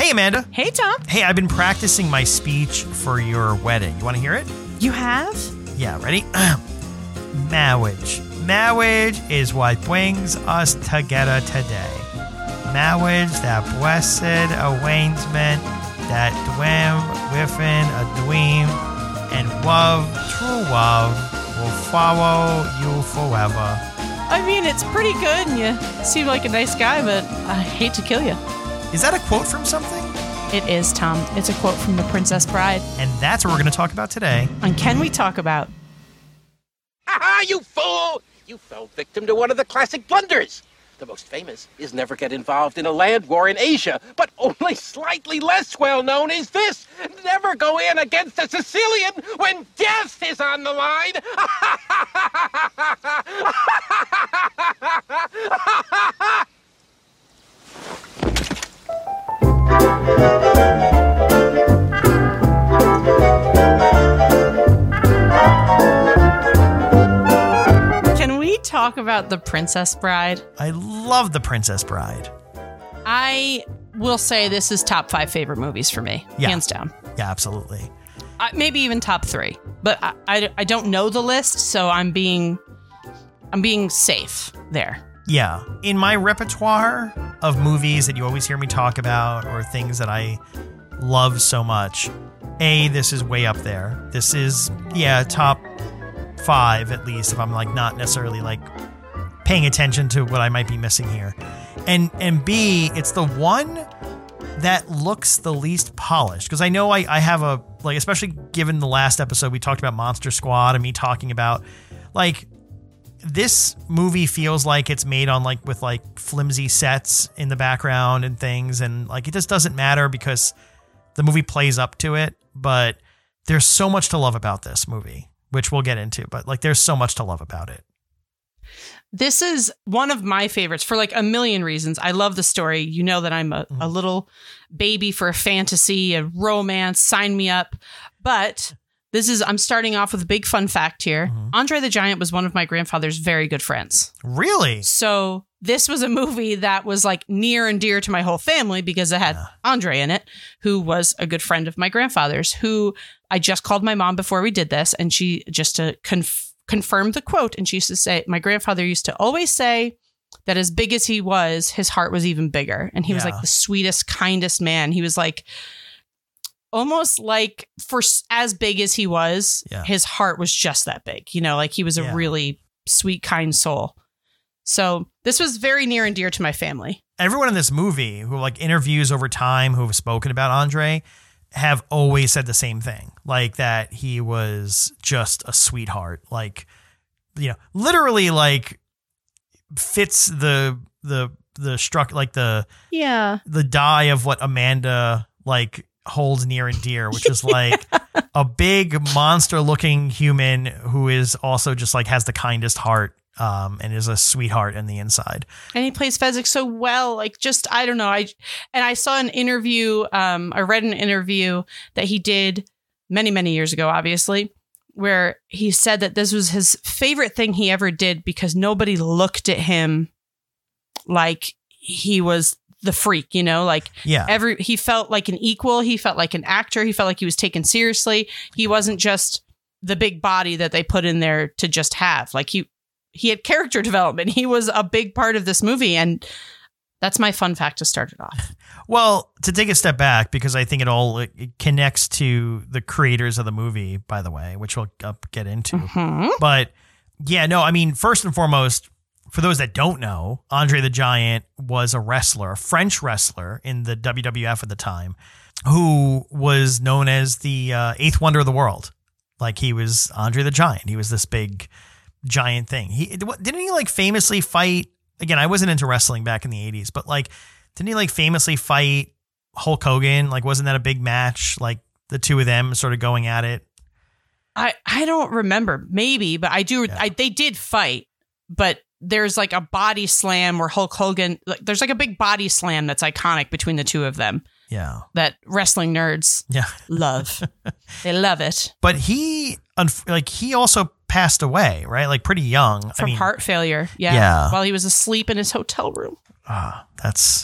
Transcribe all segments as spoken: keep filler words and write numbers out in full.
Hey, Amanda. Hey, Tom. Hey, I've been practicing my speech for your wedding. You want to hear it? You have? Yeah, ready? Marriage. Marriage is what brings us together today. Marriage, that blessed arrangement, that dream within a dream, and love, true love, will follow you forever. I mean, it's pretty good, and you seem like a nice guy, but I hate to kill you. Is that a quote from something? It is, Tom. It's a quote from The Princess Bride. And that's what we're going to talk about today. And Can We Talk About? Ha ha, you fool! You fell victim to one of the classic blunders. The most famous is never get involved in a land war in Asia, but only slightly less well known is this: never go in against a Sicilian when death is on the line. Can we talk about The Princess Bride? I love The Princess Bride. I will say this is top five favorite movies for me, Yeah. hands down. Yeah, absolutely. Uh, maybe even top three, but I, I, I don't know the list, so I'm being I'm being safe there. Yeah. In my repertoire of movies that you always hear me talk about or things that I love so much, A, this is way up there. This is, yeah, top five at least, if I'm like not necessarily like paying attention to what I might be missing here. And and B, it's the one that looks the least polished. Because I know I, I have a, like, especially given the last episode we talked about Monster Squad and me talking about, like, this movie feels like it's made on like with like flimsy sets in the background and things, and like it just doesn't matter because the movie plays up to it. But there's so much to love about this movie, which we'll get into, but like there's so much to love about it. This is one of my favorites for like a million reasons. I love the story. You know that I'm a, Mm-hmm. a little baby for a fantasy, a romance, sign me up. But this is, I'm starting off with a big fun fact here. Mm-hmm. Andre the Giant was one of my grandfather's very good friends. Really? So this was a movie that was like near and dear to my whole family because it had Yeah. Andre in it, who was a good friend of my grandfather's, who I just called my mom before we did this. And she, just to conf- confirm the quote, and she used to say, my grandfather used to always say that as big as he was, his heart was even bigger. And he was Yeah. like the sweetest, kindest man. He was like, almost like for s- as big as he was, Yeah. his heart was just that big. You know, like he was a Yeah. really sweet, kind soul. So this was very near and dear to my family. Everyone in this movie who like interviews over time who have spoken about Andre have always said the same thing, like that he was just a sweetheart, like, you know, literally like fits the the the struck like the Yeah. the die of what Amanda like holds near and dear, which is like a big monster looking human who is also just like has the kindest heart. Um, and is a sweetheart in the inside. And he plays Fezzik so well. Like, just, I don't know. I, and I saw an interview, um, I read an interview that he did many, many years ago, obviously, where he said that this was his favorite thing he ever did because nobody looked at him like he was the freak, you know, like Yeah. every, he felt like an equal. He felt like an actor. He felt like he was taken seriously. He wasn't just the big body that they put in there to just have. Like he, he had character development. He was a big part of this movie. And that's my fun fact to start it off. Well, to take a step back, because I think it all it connects to the creators of the movie, by the way, which we'll uh, get into. Hmm? But yeah, no, I mean, first and foremost, for those that don't know, Andre the Giant was a wrestler, a French wrestler in the W W F at the time, who was known as the uh, eighth wonder of the world. Like he was Andre the Giant. He was this big giant thing. He didn't he like famously fight. Again, I wasn't into wrestling back in the eighties, but like, didn't he like famously fight Hulk Hogan? Like, wasn't that a big match? Like the two of them sort of going at it. I, I don't remember. Maybe, but I do. Yeah. I, they did fight, but there's like a body slam where Hulk Hogan, like, there's like a big body slam that's iconic between the two of them Yeah. that wrestling nerds Yeah. love. They love it. But he, unf- like, he also passed away, right? Like pretty young. From I mean, heart failure. Yeah. Yeah. While he was asleep in his hotel room. ah, that's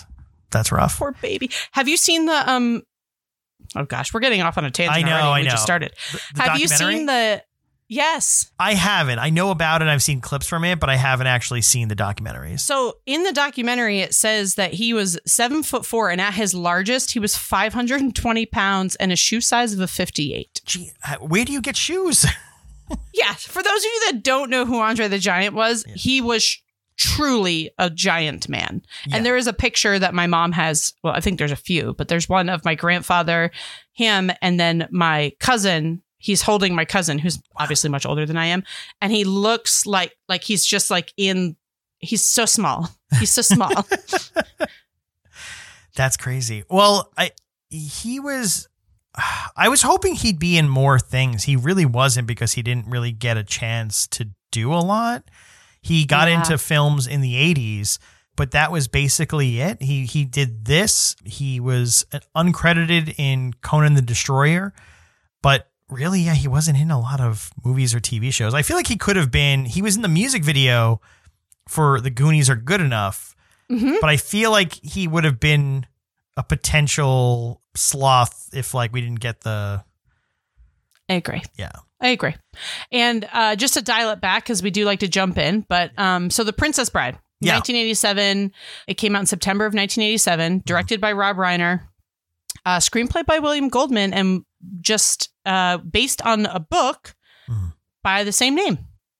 That's rough. Poor baby. Have you seen the um? Oh gosh, we're getting off on a tangent. I know. already. I We know. just started. The, the Have you documentary? seen the? Yes. I haven't. I know about it. I've seen clips from it, but I haven't actually seen the documentaries. So in the documentary, it says that he was seven foot four, and at his largest, he was five hundred twenty pounds and a shoe size of a fifty-eight. Gee, where do you get shoes? Yeah. For those of you that don't know who Andre the Giant was, Yeah. he was truly a giant man. Yeah. And there is a picture that my mom has. Well, I think there's a few, but there's one of my grandfather, him, and then my cousin. He's holding my cousin, who's obviously much older than I am. And he looks like, like he's just like in, he's so small. He's so small. That's crazy. Well, I he was I was hoping he'd be in more things. He really wasn't because he didn't really get a chance to do a lot. He got Yeah. into films in the eighties, but that was basically it. He he did this. He was uncredited in Conan the Destroyer, but really, yeah, he wasn't in a lot of movies or T V shows. I feel like he could have been. He was in the music video for The Goonies Are Good Enough, Mhm. but I feel like he would have been a potential sloth if like we didn't get the I agree. yeah. I agree. And uh, just to dial it back, because we do like to jump in, but um, so The Princess Bride, Yeah. nineteen eighty-seven. It came out in September of nineteen eighty-seven, directed by Rob Reiner, uh, screenplay by William Goldman, and just uh, based on a book Mhm. by the same name.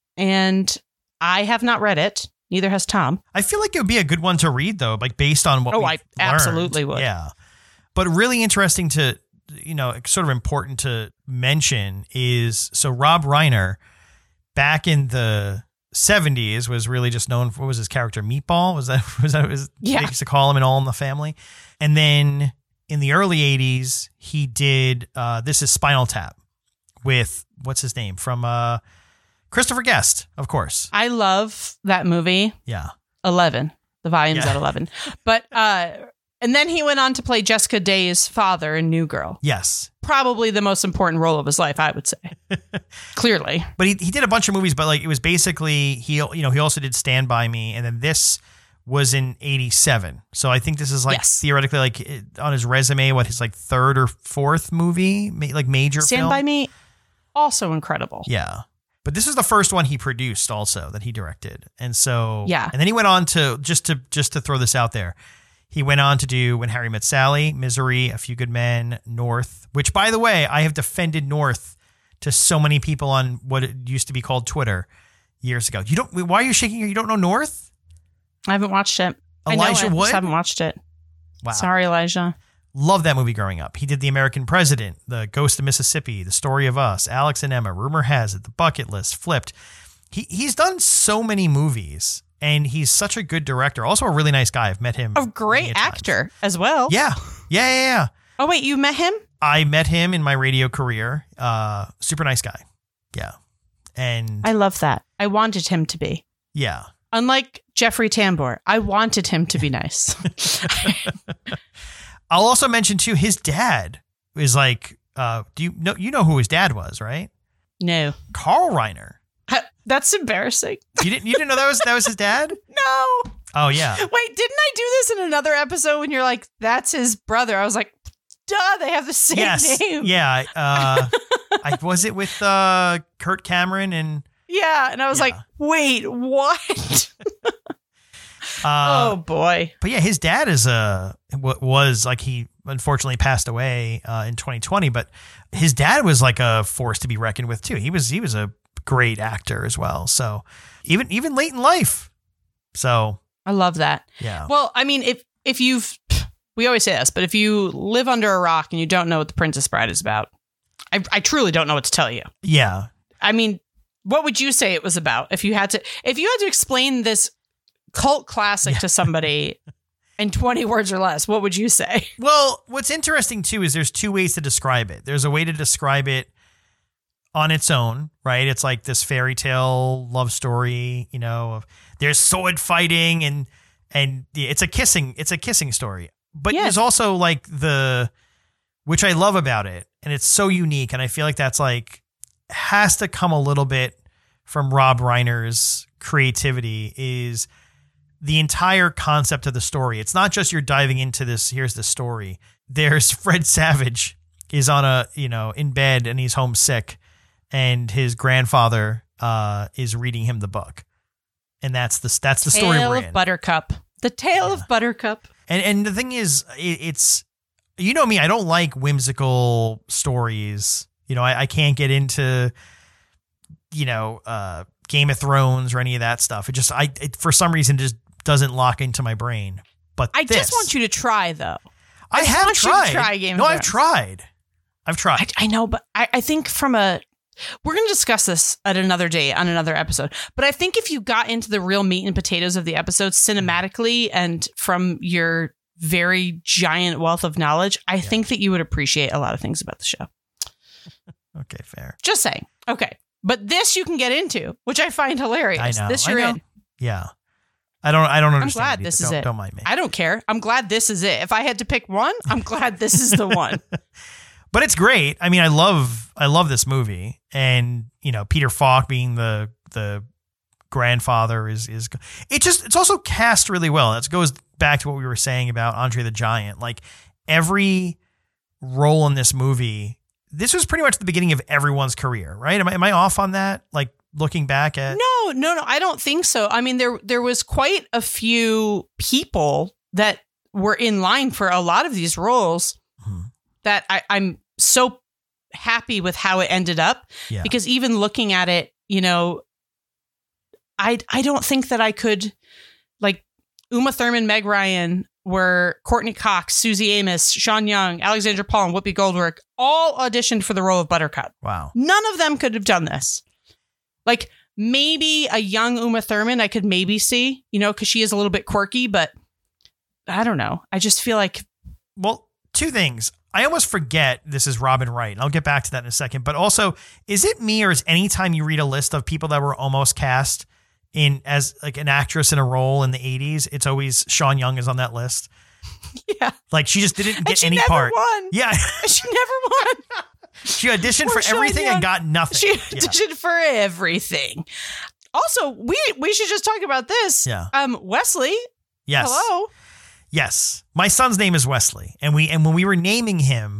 And I have not read it. Neither has Tom. I feel like it would be a good one to read though, like based on what Oh, we've I learned. absolutely would. Yeah. But really interesting to, you know, sort of important to mention is so Rob Reiner back in the seventies was really just known for, what was his character? Meatball? Was that, was that, was, Yeah. they used to call him in All in the Family. And then in the early eighties, he did, uh, This Is Spinal Tap with, what's his name? From, uh, Christopher Guest, of course. I love that movie. Yeah. eleven. The volume's Yeah. at eleven. But, uh, and then he went on to play Jessica Day's father in New Girl. Yes. Probably the most important role of his life, I would say. Clearly. But he, he did a bunch of movies, but like it was basically he you know he also did Stand By Me, and then this was in eighty-seven. So I think this is like Yes. theoretically like it- on his resume, what his like third or fourth movie, ma- like major Stand film. By Me, also incredible. Yeah. But this is the first one he produced also that he directed. And so Yeah. And then he went on to just to just to throw this out there. He went on to do When Harry Met Sally, Misery, A Few Good Men, North, which by the way, I have defended North to so many people on what it used to be called Twitter years ago. You don't why are you shaking your you don't know North? I haven't watched it. I know Elijah it, Wood? just haven't watched it. Wow. Sorry, Elijah. Love that movie growing up. He did The American President, The Ghost of Mississippi, The Story of Us, Alex and Emma, Rumor Has It, The Bucket List, Flipped. He he's done so many movies, and he's such a good director. Also a really nice guy. I've met him. A many great times. actor as well. Yeah. Yeah, yeah, yeah. Oh, wait, you met him? I met him in my radio career. Uh, super nice guy. Yeah. And I love that. I wanted him to be. yeah. Unlike Jeffrey Tambor, I wanted him to be nice. I'll also mention too, his dad is like, uh, do you know, you know who his dad was, right? No. Carl Reiner. That's embarrassing. You didn't, you didn't know that was, that was his dad? No. Oh yeah. Wait, didn't I do this in another episode when you're like, that's his brother? I was like, duh, they have the same Yes. name. Yeah. Uh, I, was it with, uh, Kurt Cameron and, Yeah. And I was Yeah. like, wait, what? uh, oh, boy. but yeah, his dad is a, what was like, he unfortunately passed away, uh, in twenty twenty, but his dad was like a force to be reckoned with too. He was, he was a great actor as well. So even, even late in life. So I love that. yeah. Well, I mean, if if you've, we always say this, but if you live under a rock and you don't know what The Princess Bride is about, I, I truly don't know what to tell you. Yeah. I mean, what would you say it was about if you had to, if you had to explain this cult classic Yeah. to somebody in twenty words or less, what would you say? Well, what's interesting too is there's two ways to describe it. There's a way to describe it on its own, right? It's like this fairy tale love story, you know, of there's sword fighting and and it's a kissing, it's a kissing story. But Yes. there's also like the, which I love about it, and it's so unique, and I feel like that's like has to come a little bit from Rob Reiner's creativity, is the entire concept of the story. It's not just you're diving into this, here's the story. There's Fred Savage is on a, you know, in bed and he's homesick and his grandfather uh, is reading him the book. And that's the, that's the story Tale we're of in. Buttercup. The Tale Yeah. of Buttercup. And and the thing is, it, it's, you know me, I don't like whimsical stories. You know, I, I can't get into, you know, uh, Game of Thrones or any of that stuff. It just, I, it, for some reason, just doesn't lock into my brain. But I this, just want you to try, though. I, I just have want you to tried. try Game of no, I've Thrones. tried. I've tried. I, I know, but I, I think from a, we're going to discuss this at another day on another episode. But I think if you got into the real meat and potatoes of the episode cinematically and from your very giant wealth of knowledge, I yeah. think that you would appreciate a lot of things about the show. Okay, fair. Just saying. Okay. But this you can get into, which I find hilarious. I know. This you're I know. in. Yeah. I don't I don't understand. I'm glad it this either. is don't, it. Don't mind me. I don't care. I'm glad this is it. If I had to pick one, I'm glad this is the one. But it's great. I mean, I love I love this movie, and you know, Peter Falk being the the grandfather is is it just it's also cast really well. That goes back to what we were saying about Andre the Giant. Like every role in this movie, this was pretty much the beginning of everyone's career, right? Am I am I off on that? Like looking back at No, no, no, I don't think so. I mean, there there was quite a few people that were in line for a lot of these roles hmm. that I, I'm so happy with how it ended up. Yeah. Because even looking at it, you know, I I don't think that I could, like Uma Thurman, Meg Ryan were Courtney Cox, Susie Amos, Sean Young, Alexandra Paul, and Whoopi Goldberg all auditioned for the role of Buttercup. Wow. None of them could have done this. Like maybe a young Uma Thurman I could maybe see, you know, because she is a little bit quirky, but I don't know. I just feel like. Well, two things. I almost forget this is Robin Wright, and I'll get back to that in a second. But also, is it me or is anytime you read a list of people that were almost cast in as like an actress in a role in the eighties, it's always Sean Young is on that list? Yeah. Like she just didn't get and she any never part. Won. Yeah. She never won. She auditioned Poor for everything Sean and got nothing. She yeah. auditioned for everything. Also, we we should just talk about this. Yeah. Um, Wesley. Yes. Hello. Yes. My son's name is Wesley. And we and when we were naming him,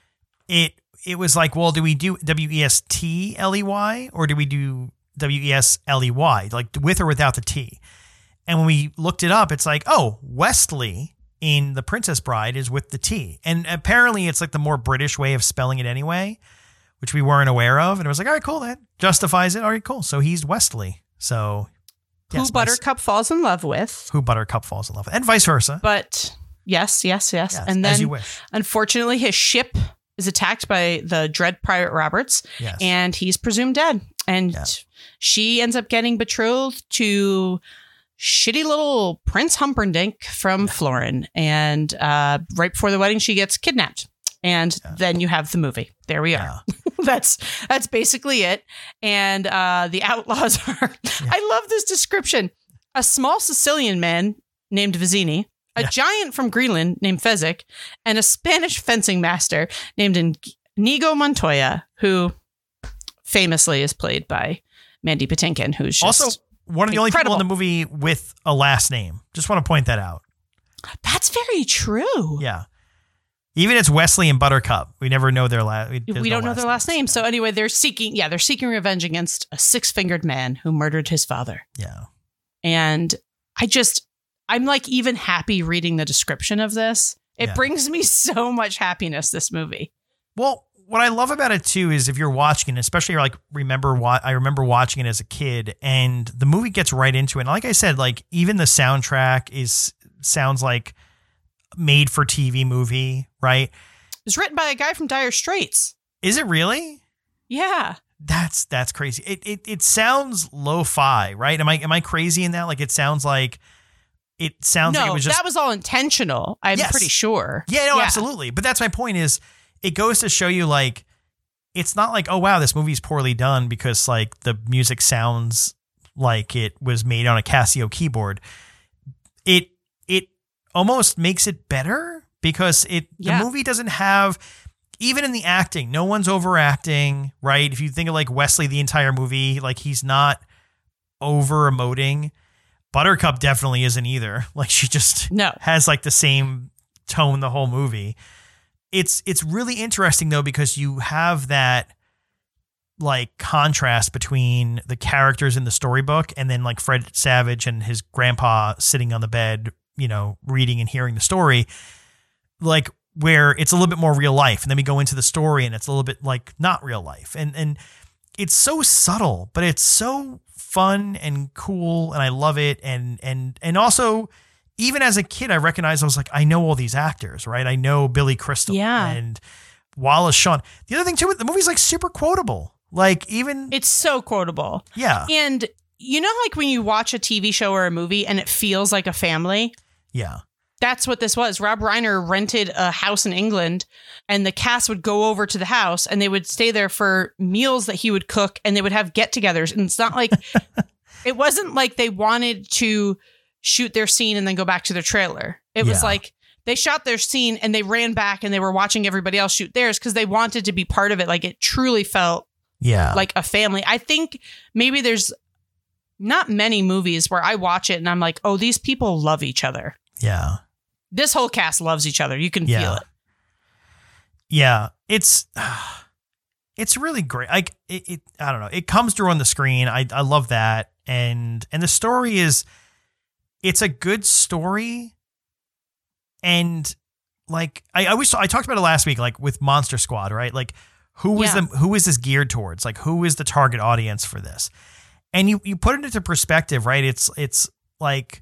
it it was like, well, do we do W E S T L E Y or do we do W E S L E Y, like with or without the T? And when we looked it up, it's like, oh, Wesley in The Princess Bride is with the T. And apparently it's like the more British way of spelling it anyway, which we weren't aware of. And it was like, all right, cool. That justifies it. All right, cool. So he's Wesley. So yes, who Buttercup falls in love with. Who Buttercup falls in love with. And vice versa. But yes, yes, yes. yes and then as you wish. Unfortunately, his ship is attacked by the Dread Pirate Roberts. Yes. And he's presumed dead. And yeah. she ends up getting betrothed to shitty little Prince Humperdinck from yeah. Florin. And uh, right before the wedding, she gets kidnapped. And yeah. then you have the movie. There we are. Yeah. that's that's basically it. And uh, the outlaws are... Yeah. I love this description. A small Sicilian man named Vizzini, a yeah. giant from Greenland named Fezzik, and a Spanish fencing master named Inigo Montoya, who famously is played by Mandy Patinkin, who's just also one of the incredible. only people in the movie with a last name. Just want to point that out. That's very true. Yeah. Even it's Wesley and Buttercup. We never know their last. We don't no know last their last name. name. So anyway, they're seeking. Yeah, they're seeking revenge against a six-fingered man who murdered his father. Yeah. And I just, I'm like even happy reading the description of this. It yeah. brings me so much happiness. This movie. Well, what I love about it too is if you're watching it, especially like remember what I remember watching it as a kid, and the movie gets right into it. And like I said, like even the soundtrack is sounds like made for T V movie, right? It was written by a guy from Dire Straits. Is it really? Yeah. That's that's crazy. It it it sounds lo-fi, right? Am I am I crazy in that? Like it sounds like it sounds no, like it was just that was all intentional. I'm yes. pretty sure. Yeah, no, yeah. absolutely. But that's my point is it goes to show you like it's not like, oh wow, this movie's poorly done because like the music sounds like it was made on a Casio keyboard. It it almost makes it better because it yeah. the movie doesn't have, even in the acting, no one's overacting, right? If you think of like Wesley the entire movie, like he's not over emoting. Buttercup definitely isn't either. Like she just No. has like the same tone the whole movie. It's it's really interesting though, because you have that like contrast between the characters in the storybook and then like Fred Savage and his grandpa sitting on the bed, you know, reading and hearing the story, like where it's a little bit more real life. And then we go into the story and it's a little bit like not real life. And, and it's so subtle, but it's so fun and cool. And I love it. And, and, and also even as a kid, I recognized, I was like, I know all these actors, right? I know Billy Crystal Yeah. and Wallace Shawn. The other thing too, the movie's like super quotable. Like even It's so quotable. yeah, And you know, like when you watch a T V show or a movie and it feels like a family, yeah, that's what this was. Rob Reiner rented a house in England and the cast would go over to the house and they would stay there for meals that he would cook and they would have get-togethers. And it's not like, it wasn't like they wanted to shoot their scene and then go back to their trailer. It was Yeah. like they shot their scene and they ran back and they were watching everybody else shoot theirs because they wanted to be part of it. Like it truly felt yeah, like a family. I think maybe there's not many movies where I watch it and I'm like, oh, these people love each other. yeah. This whole cast loves each other. You can Yeah. feel it. Yeah, it's it's really great. Like it, it, I don't know. It comes through on the screen. I I love that, and and the story is, it's a good story, and like I I always I talked about it last week, like with Monster Squad, right? Like who is Yeah. the who is this geared towards? Like who is the target audience for this? And you you put it into perspective, right? It's it's like,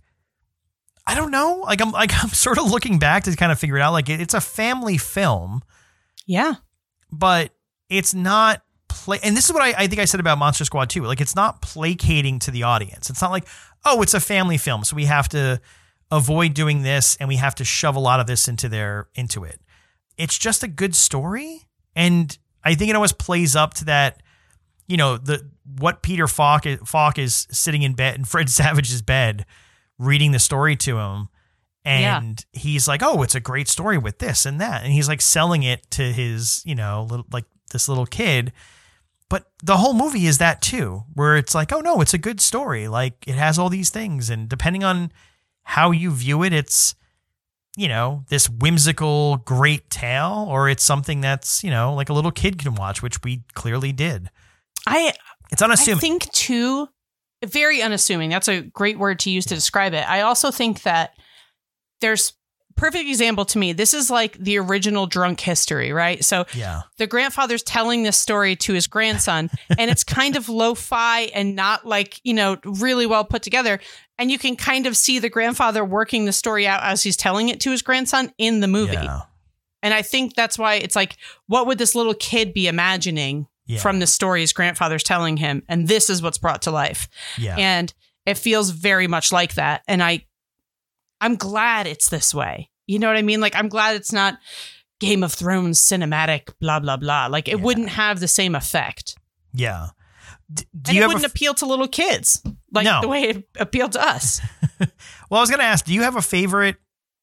I don't know. Like I'm like I'm sort of looking back to kind of figure it out. Like it, it's a family film, Yeah. but it's not play. And this is what I, I think I said about Monster Squad too. Like it's not placating to the audience. It's not like, oh, it's a family film, so we have to avoid doing this and we have to shove a lot of this into their into it. It's just a good story, and I think it always plays up to that. You know, the what Peter Falk is, Falk is sitting in bed in Fred Savage's bed, reading the story to him, and yeah. he's like, oh, it's a great story with this and that. And he's like selling it to his, you know, little, like this little kid. But the whole movie is that too, where it's like, oh no, it's a good story. Like it has all these things. And depending on how you view it, it's, you know, this whimsical, great tale, or it's something that's, you know, like a little kid can watch, which we clearly did. I, it's unassuming. I think too, very unassuming. That's a great word to use to describe it. I also think that there's perfect example to me. This is like the original Drunk History, right? So yeah. the grandfather's telling this story to his grandson, and it's kind of lo-fi and not like, you know, really well put together. And you can kind of see the grandfather working the story out as he's telling it to his grandson in the movie. Yeah. And I think that's why it's like, what would this little kid be imagining yeah. from the story his grandfather's telling him? And this is what's brought to life. Yeah. And it feels very much like that. And I, I'm glad it's this way. You know what I mean? Like, I'm glad it's not Game of Thrones cinematic, blah, blah, blah. Like, it yeah. wouldn't have the same effect. Yeah. D- do and you it wouldn't f- appeal to little kids like no. the way it appealed to us. Well, I was going to ask, do you have a favorite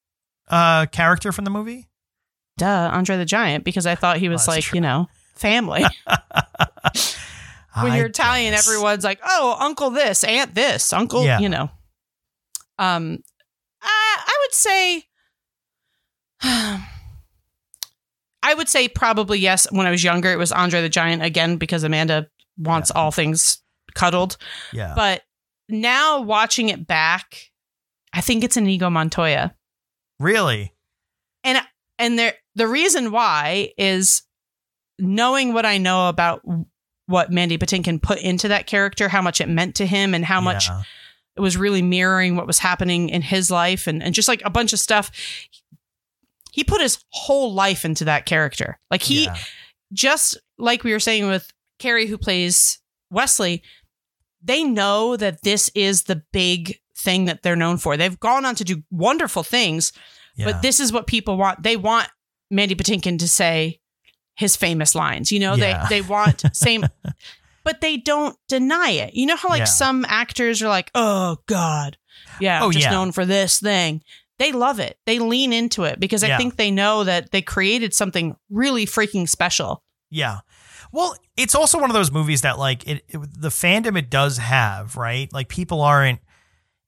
uh, character from the movie? Duh, Andre the Giant, because I thought he was oh, like, true. you know, family. When I you're Italian, guess. everyone's like, oh, uncle this, aunt this, uncle, Yeah. you know. Um, I, I would say, I would say probably yes. When I was younger, it was Andre the Giant again, because Amanda wants Yeah. all things cuddled. Yeah. But now watching it back, I think it's Inigo Montoya. Really? And and there the reason why is knowing what I know about what Mandy Patinkin put into that character, how much it meant to him, and how much Yeah. it was really mirroring what was happening in his life, and, and just like a bunch of stuff. He put his whole life into that character. Like he, Yeah. just like we were saying with Carrie, who plays Wesley, they know that this is the big thing that they're known for. They've gone on to do wonderful things, Yeah. but this is what people want. They want Mandy Patinkin to say his famous lines. You know, Yeah. they, they want same, but they don't deny it. You know how like Yeah. some actors are like, oh God, yeah, Oh, just yeah. known for this thing. They love it. They lean into it because I Yeah. think they know that they created something really freaking special. Yeah. Well, it's also one of those movies that like it, it the fandom it does have, right? Like people aren't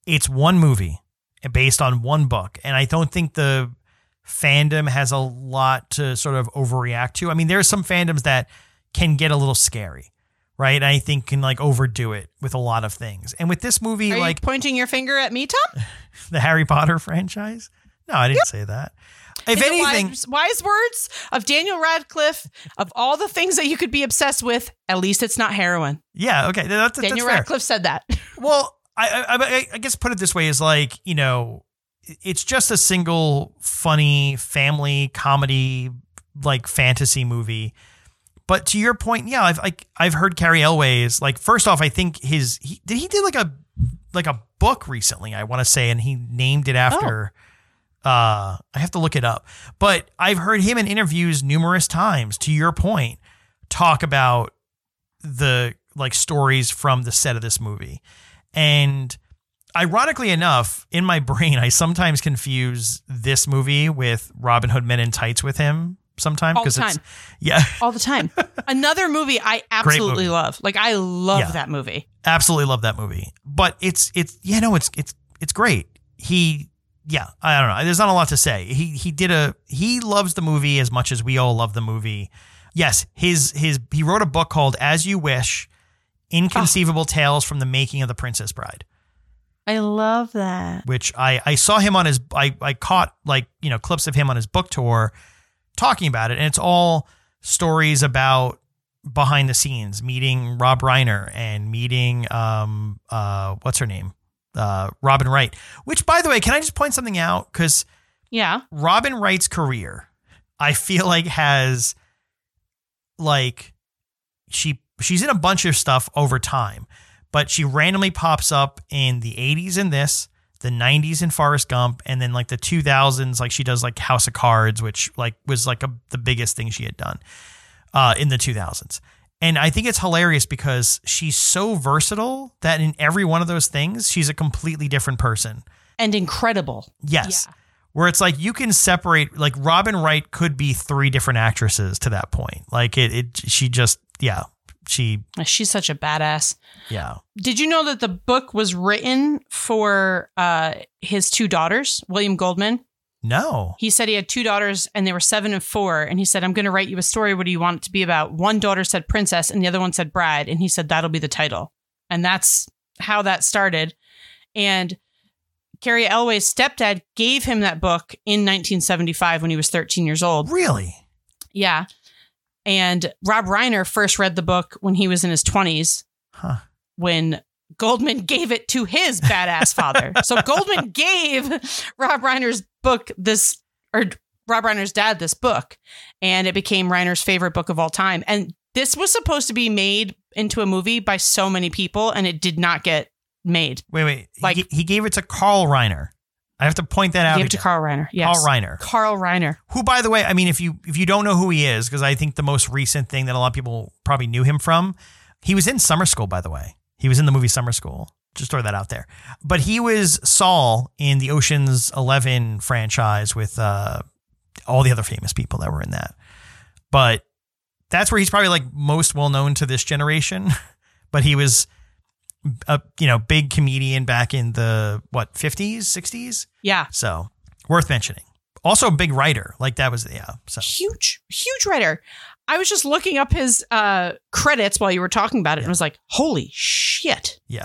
it's one movie based on one book. And I don't think the fandom has a lot to sort of overreact to. I mean, there are some fandoms that can get a little scary, right? And I think can like overdo it with a lot of things. And with this movie, Are like you pointing your finger at me, Tom? the Harry Potter franchise. No, I didn't yep. say that. If In anything, wise, wise words of Daniel Radcliffe, of all the things that you could be obsessed with, at least it's not heroin. Yeah. Okay. That's, Daniel that's Radcliffe said that. Well, I, I, I guess put it this way is like, you know, it's just a single funny family comedy, like fantasy movie. But to your point, yeah, I've like I've heard Cary Elwes. Like, first off, I think his he did he did like a like a book recently, I want to say, and he named it after. Oh. Uh, I have to look it up. But I've heard him in interviews numerous times. To your point, talk about the like stories from the set of this movie, and ironically enough, in my brain, I sometimes confuse this movie with Robin Hood Men in Tights with Him. Sometimes all the time, it's, yeah, all the time. Another movie I absolutely movie. love. Like I love yeah. that movie. Absolutely love that movie. But it's it's yeah no it's it's it's great. He yeah I don't know. There's not a lot to say. He he did a he loves the movie as much as we all love the movie. Yes, his his he wrote a book called As You Wish: Inconceivable oh. Tales from the Making of the Princess Bride. I love that. Which I I saw him on his I I caught like you know clips of him on his book tour talking about it, and it's all stories about behind the scenes, meeting Rob Reiner and meeting um uh what's her name uh Robin Wright. Which, by the way, can I just point something out? Because yeah, Robin Wright's career, I feel like has like she she's in a bunch of stuff over time, but she randomly pops up in the eighties in this, the nineties in Forrest Gump, and then like the two thousands, like she does like House of Cards, which like was like a, the biggest thing she had done uh, in the two thousands. And I think it's hilarious because she's so versatile that in every one of those things, she's a completely different person. And incredible. Yes. Yeah. Where it's like you can separate, like Robin Wright could be three different actresses to that point. Like it, it she just, yeah. She she's such a badass. Yeah. Did you know that the book was written for uh, his two daughters, William Goldman? No. He said he had two daughters and they were seven and four. And he said, I'm going to write you a story. What do you want it to be about? One daughter said princess and the other one said bride. And he said, that'll be the title. And that's how that started. And Cary Elwes' stepdad gave him that book in nineteen seventy-five when he was thirteen years old. Really? Yeah. And Rob Reiner first read the book when he was in his twenties, huh. when Goldman gave it to his badass father. So Goldman gave Rob Reiner's book this, or Rob Reiner's dad this book, and it became Reiner's favorite book of all time. And this was supposed to be made into a movie by so many people, and it did not get made. Wait, wait. Like he, he gave it to Carl Reiner. I have to point that out. Gave it to Carl Reiner. Yes. Carl Reiner. Carl Reiner. Who, by the way, I mean, if you if you don't know who he is, because I think the most recent thing that a lot of people probably knew him from, he was in Summer School, by the way. He was in the movie Summer School. Just throw that out there. But he was Saul in the Ocean's Eleven franchise with uh, all the other famous people that were in that. But that's where he's probably like most well known to this generation. But he was a you know big comedian back in the what fifties, sixties. Yeah. So worth mentioning. Also a big writer. Like that was yeah. So huge, huge writer. I was just looking up his uh, credits while you were talking about it, yeah. and was like, holy shit. Yeah.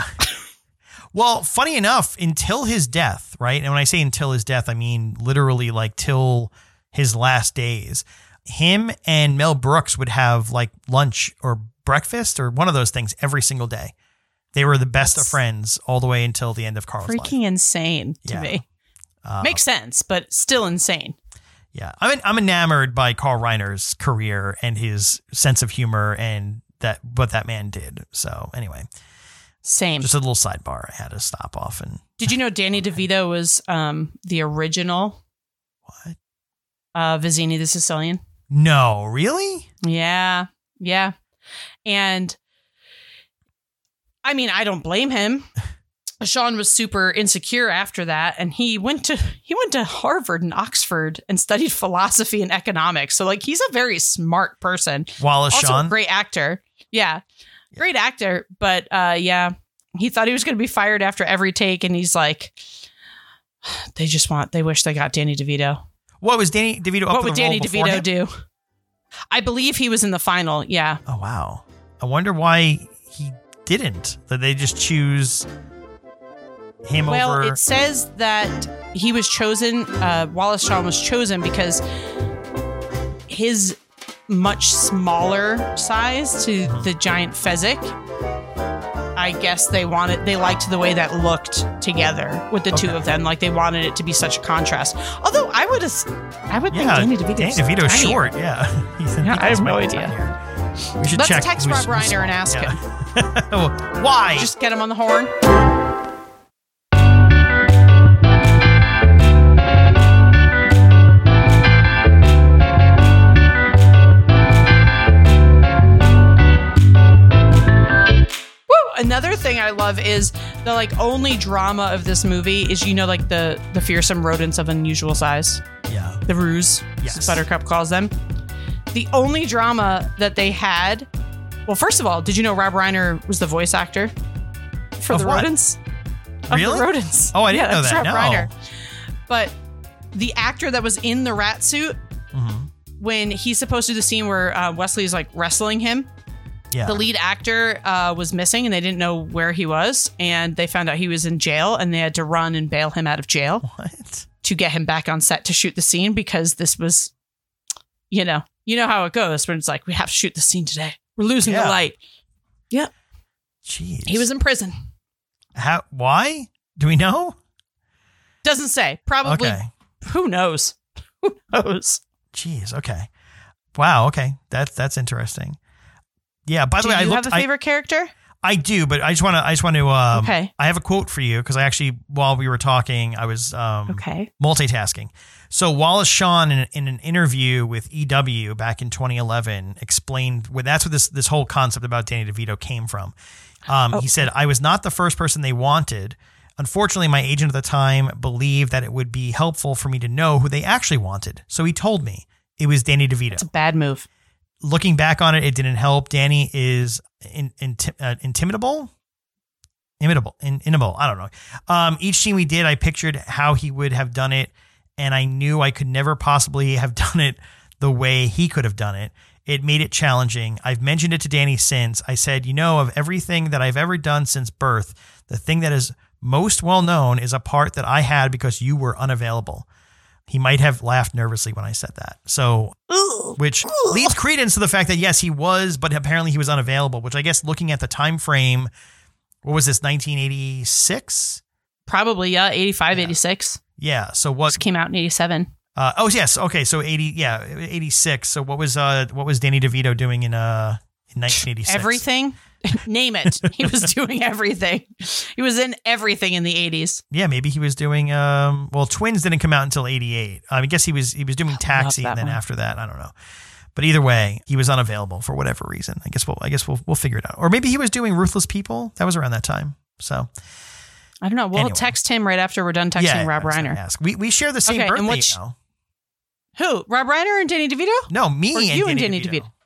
Well, funny enough, until his death, right? And when I say until his death, I mean literally like till his last days. Him and Mel Brooks would have like lunch or breakfast or one of those things every single day. They were the best That's of friends all the way until the end of Carl's life. Freaking insane to yeah. me. Uh, Makes sense, but still insane. Yeah, I'm I'm enamored by Carl Reiner's career and his sense of humor and that what that man did. So anyway, same. Just a little sidebar. I had to stop off and. Did you know Danny DeVito was um, the original? What? Uh, Vizzini the Sicilian. No, really? Yeah, yeah, and I mean, I don't blame him. Sean was super insecure after that, and he went to he went to Harvard and Oxford and studied philosophy and economics. So, like, he's a very smart person. Wallace also Shawn, a great actor. Yeah, great actor. But uh, yeah, He thought he was going to be fired after every take, and he's like, they just want, they wish they got Danny DeVito. What was Danny DeVito up What for would the role Danny before DeVito him? do? I believe he was in the final. Yeah. Oh, wow. I wonder why he didn't. That they just choose him Well, over. it says that he was chosen, uh, Wallace Shawn was chosen because his much smaller size to the giant Fezzik, I guess they wanted, they liked the way that looked together with the two Okay. of them. Like they wanted it to be such a contrast. Although I would, I would yeah, think Danny DeVito's Danny DeVito's tinier. short. Yeah. He's Yeah, I have no might be idea. tinier. We should Let's check. text who's- Rob who's Reiner and small. ask Yeah. Why? Just get him on the horn. Another thing I love is the like only drama of this movie is, you know, like the the fearsome rodents of unusual size, yeah. the ruse, Yes. as Buttercup calls them. The only drama that they had, well, first of all, did you know Rob Reiner was the voice actor for Of the what? rodents? Of Really? the rodents. Oh, I didn't yeah, know that's that. Rob No. Reiner. But the actor that was in the rat suit, Mhm. when he's supposed to do the scene where uh, Wesley's like wrestling him, Yeah. the lead actor uh, was missing and they didn't know where he was. And they found out he was in jail and they had to run and bail him out of jail What? to get him back on set to shoot the scene because this was, you know, you know how it goes when it's like, we have to shoot the scene today. We're losing Yeah. the light. Yeah. Jeez. He was in prison. How? Why? Do we know? Doesn't say. Probably. Okay. Who knows? Who knows? Jeez. Okay. Wow. Okay. That's that's interesting. Yeah. By the Do way, I you looked. have a I, favorite character? I do, but I just want to. I just want to. Um, Okay. I have a quote for you because I actually, while we were talking, I was um, Okay. multitasking. So Wallace Shawn, in, in an interview with E W back in twenty eleven, explained where that's what this this whole concept about Danny DeVito came from. Um, Oh. He said, "I was not the first person they wanted. Unfortunately, my agent at the time believed that it would be helpful for me to know who they actually wanted. So he told me it was Danny DeVito. It's a bad move. Looking back on it, it didn't help. Danny is in, in, uh, intimidable, imitable, in, inimitable. I don't know. Um, each scene we did, I pictured how he would have done it, and I knew I could never possibly have done it the way he could have done it. It made it challenging. I've mentioned it to Danny since. I said, you know, of everything that I've ever done since birth, the thing that is most well known is a part that I had because you were unavailable. He might have laughed nervously when I said that. So, which leads credence to the fact that yes, he was, but apparently he was unavailable, which I guess looking at the time frame, what was this, nineteen eighty-six? Probably, yeah. eighty-five, Yeah. eighty-six. Yeah. So what, This came out in eighty-seven. uh, oh yes. Okay. So eighty, yeah, eighty-six. So what was, uh, what was Danny DeVito doing in, uh, in nineteen eighty-six? Everything. Name it. He was doing everything. He was in everything in the eighties. Yeah, maybe he was doing. Um, well, Twins didn't come out until eighty-eight. I guess he was he was doing Taxi, that and then one. after that, I don't know. But either way, he was unavailable for whatever reason. I guess we'll I guess we'll we'll figure it out. Or maybe he was doing Ruthless People. That was around that time. So I don't know. We'll Anyway. text him right after we're done texting yeah, Rob I was gonna Reiner. ask. We we share the same Okay, and birthday. which- You know? Who? Rob Reiner and Danny DeVito? No, me Or and you and Danny Danny DeVito.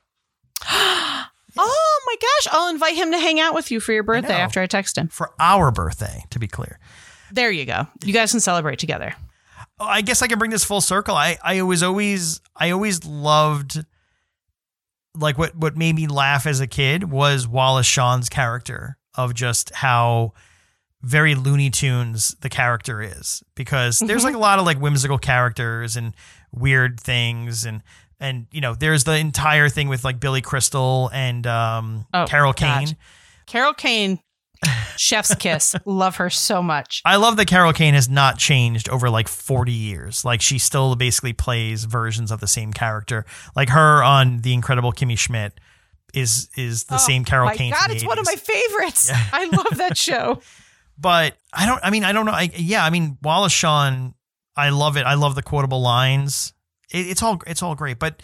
Oh my gosh. I'll invite him to hang out with you for your birthday know. after I text him. For our birthday, to be clear. There you go. You guys can celebrate together. Oh, I guess I can bring this full circle. I, I was always I always loved like what what made me laugh as a kid was Wallace Shawn's character of just how very Looney Tunes the character is, because there's like a lot of like whimsical characters and weird things, and and you know there's the entire thing with like Billy Crystal and um Oh, Carol God. Kane. Carol Kane, chef's kiss. Love her so much. I love that Carol Kane has not changed over like forty years. Like she still basically plays versions of the same character. Like her on The Incredible Kimmy Schmidt is is the Oh, same Carol my Kane. God, from it's the one of my eighties. favorites. Yeah. I love that show. But I don't, I mean, I don't know. I, yeah, I mean, Wallace Shawn, I love it. I love the quotable lines. It, it's all, it's all great. But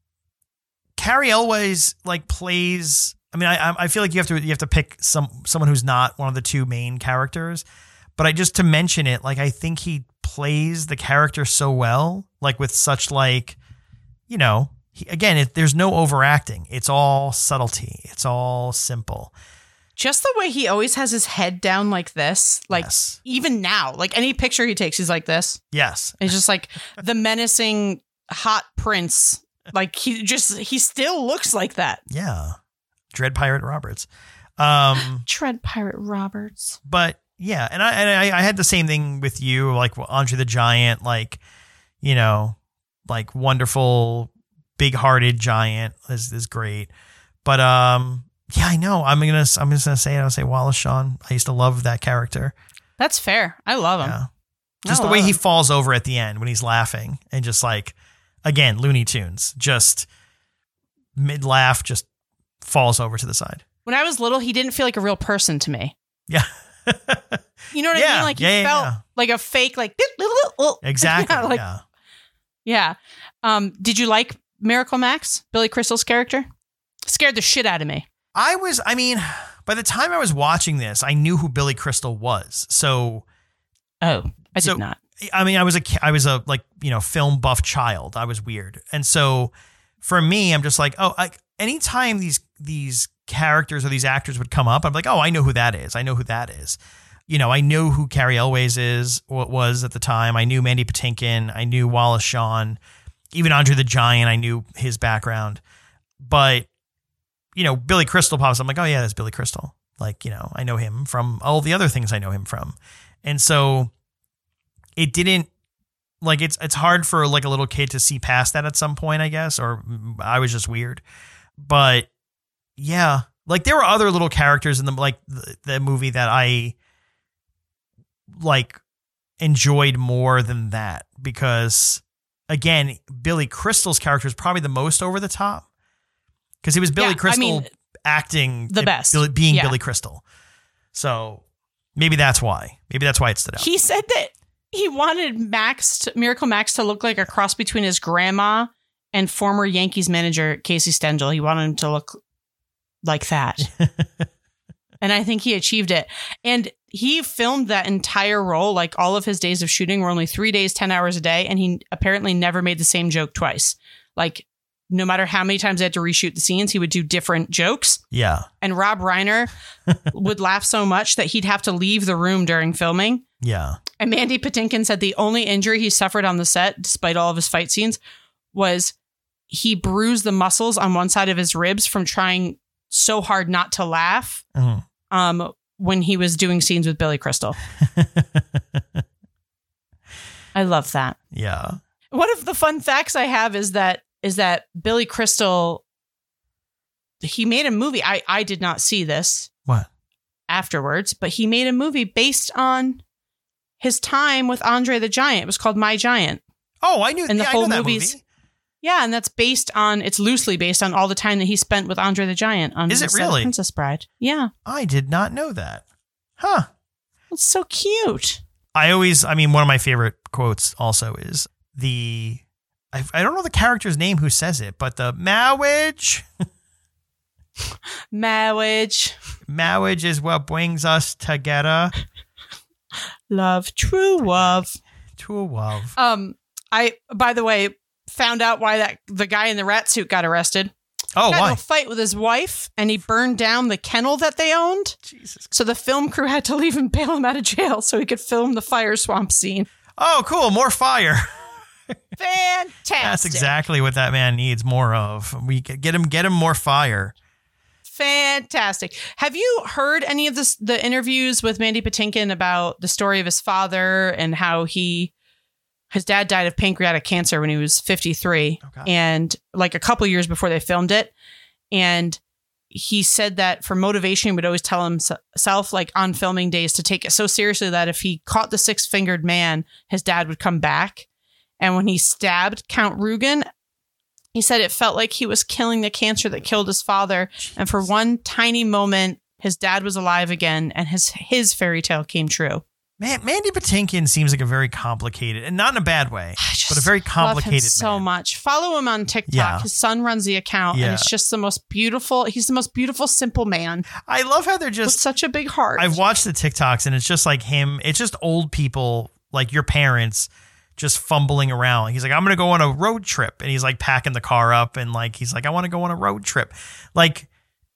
Carrie Elwes like plays, I mean, I, I feel like you have to, you have to pick some, someone who's not one of the two main characters. But I just to mention it, like, I think he plays the character so well, like with such like, you know, he, again, it, there's no overacting. It's all subtlety. It's all simple. Just the way he always has his head down like this, like Yes. even now, like any picture he takes, he's like this. Yes. He's just like the menacing hot prince. Like he just, he still looks like that. Yeah. Dread Pirate Roberts. Um, Dread Pirate Roberts. but yeah, and I, and I, I had the same thing with you, like Andre the Giant, like, you know, like wonderful, big hearted giant is, is great. But, um, yeah, I know. I'm going to, I'm just going to say it. I'll say Wallace Shawn. I used to love that character. That's fair. I love him. Yeah. Just I the way love he him. falls over at the end when he's laughing and just like, again, Looney Tunes, just mid laugh, just falls over to the side. When I was little, he didn't feel like a real person to me. Yeah. You know what I Yeah, mean? Like he yeah, yeah, felt yeah. like a fake, like Exactly. Yeah, like, yeah. yeah. Um, did you like Miracle Max, Billy Crystal's character? Scared the shit out of me. I was, I mean, by the time I was watching this, I knew who Billy Crystal was. So, Oh, I So- did not. I mean, I was a, ki- I was a like, you know, film buff child. I was weird. And so for me, I'm just like, oh, like anytime these, these characters or these actors would come up, I'm like, oh, I know who that is. I know who that is. You know, I knew who Carrie Elways is, what was at the time. I knew Mandy Patinkin. I knew Wallace Shawn, even Andre the Giant. I knew his background, but you know, Billy Crystal pops. I'm like, oh yeah, that's Billy Crystal. Like, you know, I know him from all the other things I know him from. And so it didn't like, it's, it's hard for like a little kid to see past that at some point, I guess, or I was just weird, but yeah, like there were other little characters in the, like the, the movie that I like enjoyed more than that, because again, Billy Crystal's character is probably the most over the top. Because he was Billy Yeah, I Crystal mean, acting the it- best. Billy, being Yeah. Billy Crystal. So maybe that's why. Maybe that's why it stood out. He said that he wanted Max, to, Miracle Max, to look like a cross between his grandma and former Yankees manager Casey Stengel. He wanted him to look like that. And I think he achieved it. And he filmed that entire role, like all of his days of shooting were only three days, ten hours a day. And he apparently never made the same joke twice. Like no matter how many times they had to reshoot the scenes, he would do different jokes. Yeah. And Rob Reiner would laugh so much that he'd have to leave the room during filming. Yeah. And Mandy Patinkin said the only injury he suffered on the set, despite all of his fight scenes, was he bruised the muscles on one side of his ribs from trying so hard not to laugh Mhm. um, when he was doing scenes with Billy Crystal. I love that. Yeah. One of the fun facts I have is that is that Billy Crystal, he made a movie. I, I did not see this What? afterwards, but he made a movie based on his time with Andre the Giant. It was called My Giant. Oh, I knew, And the yeah, I whole know that movie's- movie. Yeah, and that's based on, it's loosely based on all the time that he spent with Andre the Giant on Is the it set of really? Princess Bride. Yeah, I did not know that. Huh. it's so cute. I always, I mean, one of my favorite quotes also is the, I, I don't know the character's name who says it, but the marriage, Marriage, marriage is what brings us together love, true love. to a love. Um, I, by the way, found out why that the guy in the rat suit got arrested. Oh, Got in why? a fight with his wife, and he burned down the kennel that they owned. Jesus. So the film crew had to leave and bail him out of jail so he could film the fire swamp scene. Oh, cool. More fire. Fantastic. That's exactly what that man needs more of. We could get him, get him more fire. Fantastic. Have you heard any of this, the interviews with Mandy Patinkin about the story of his father and how he, his dad died of pancreatic cancer when he was fifty-three, Okay. and like a couple years before they filmed it. And he said that for motivation, he would always tell himself, like on filming days, to take it so seriously that if he caught the six fingered man, his dad would come back. And when he stabbed Count Rugen, he said it felt like he was killing the cancer that killed his father. And for one tiny moment, his dad was alive again, and his his fairy tale came true. Man, Mandy Patinkin seems like a very complicated, and not in a bad way, I just but a very complicated love him so man. much. Follow him on TikTok. Yeah. His son runs the account, Yeah. and it's just the most beautiful. He's the most beautiful, simple man I love how they're with just, such a big heart. I've watched the TikToks and it's just like him. It's just old people like your parents just fumbling around. He's like, I'm going to go on a road trip. And he's like packing the car up and like, he's like, I want to go on a road trip. Like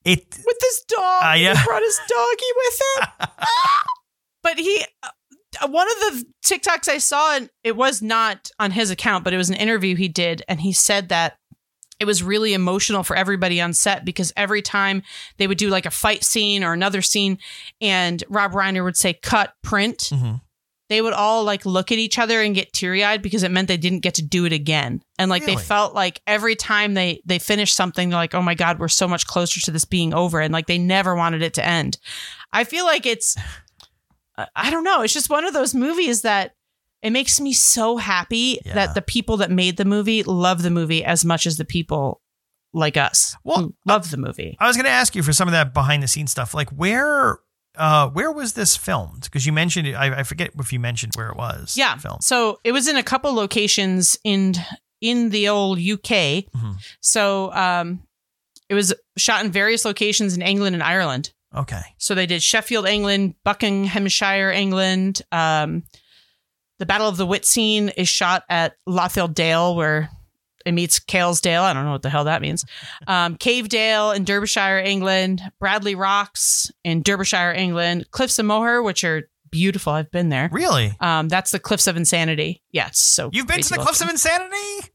It with this dog. Uh, yeah. He brought his doggy with him. But he, uh, one of the TikToks I saw, and it was not on his account, but it was an interview he did. And he said that it was really emotional for everybody on set because every time they would do like a fight scene or another scene and Rob Reiner would say, cut, print, mm-hmm. they would all like look at each other and get teary eyed because it meant they didn't get to do it again. And like Really? they felt like every time they, they finished something, they're like, oh my God, we're so much closer to this being over. And like they never wanted it to end. I feel like it's, I don't know. It's just one of those movies that it makes me so happy Yeah. that the people that made the movie love the movie as much as the people like us Well, who love the movie. I was going to ask you for some of that behind the scenes stuff. Like where, uh, where was this filmed? Because you mentioned it. I, I forget if you mentioned where it was. Yeah. Filmed. So it was in a couple locations in in the old U K. Mm-hmm. So um, it was shot in various locations in England and Ireland. Okay. So they did Sheffield, England, Buckinghamshire, England. Um, the Battle of the Wit scene is shot at Lothiel Dale, where it meets Kalesdale. I don't know what the hell that means. Um, Cavedale in Derbyshire, England. Bradley Rocks in Derbyshire, England. Cliffs of Moher, which are beautiful. I've been there. Really? Um, that's the Cliffs of Insanity. Yeah, it's so You've been to crazy the Cliffs of looking. Insanity?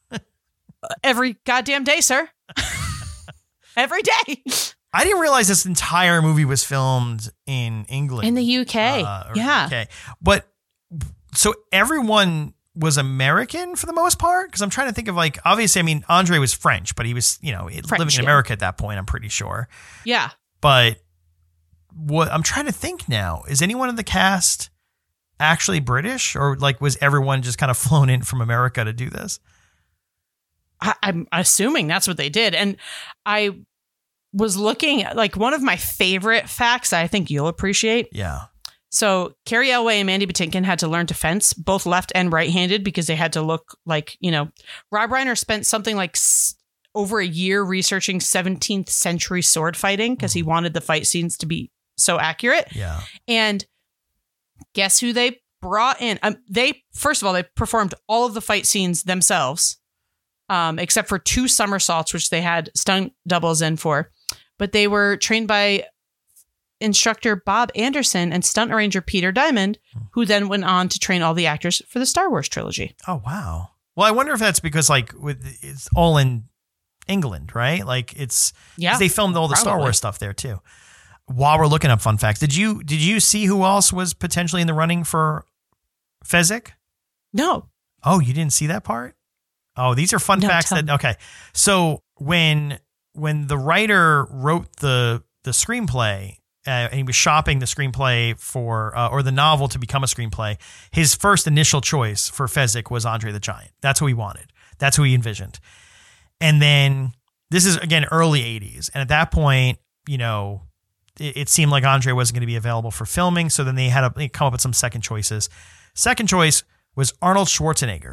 Every goddamn day, sir. Every day. I didn't realize this entire movie was filmed in England. In the U K. Uh, or Yeah. U K. But so everyone was American for the most part? Because I'm trying to think of like, obviously, I mean, Andre was French, but he was, you know, French, living in yeah. America at that point, I'm pretty sure. Yeah. But what I'm trying to think now, is anyone in the cast actually British, or like was everyone just kind of flown in from America to do this? I, I'm assuming that's what they did. And I was looking at like one of my favorite facts I think you'll appreciate. Yeah. So Carrie Elway and Mandy Patinkin had to learn to fence both left and right-handed because they had to look like, you know, Rob Reiner spent something like s- over a year researching seventeenth century sword fighting because he wanted the fight scenes to be so accurate. Yeah. And guess who they brought in? Um, they, first of all, they performed all of the fight scenes themselves, um, except for two somersaults, which they had stunt doubles in for. But they were trained by instructor Bob Anderson and stunt arranger Peter Diamond, who then went on to train all the actors for the Star Wars trilogy. Oh, wow. Well, I wonder if that's because like with it's all in England, right? Like it's, Yeah, they filmed all the Star probably. Wars stuff there too. While we're looking up fun facts, did you did you see who else was potentially in the running for Fezzik? No. Oh, you didn't see that part? Oh, these are fun No, facts tell that me. okay. So when when the writer wrote the the screenplay, uh, and he was shopping the screenplay for uh, or the novel to become a screenplay, his first initial choice for Fezzik was Andre the Giant. That's who he wanted. That's who he envisioned. And then this is again early eighties, and at that point, you know, it, it seemed like Andre wasn't going to be available for filming. So then they had to they come up with some second choices. Second choice was Arnold Schwarzenegger.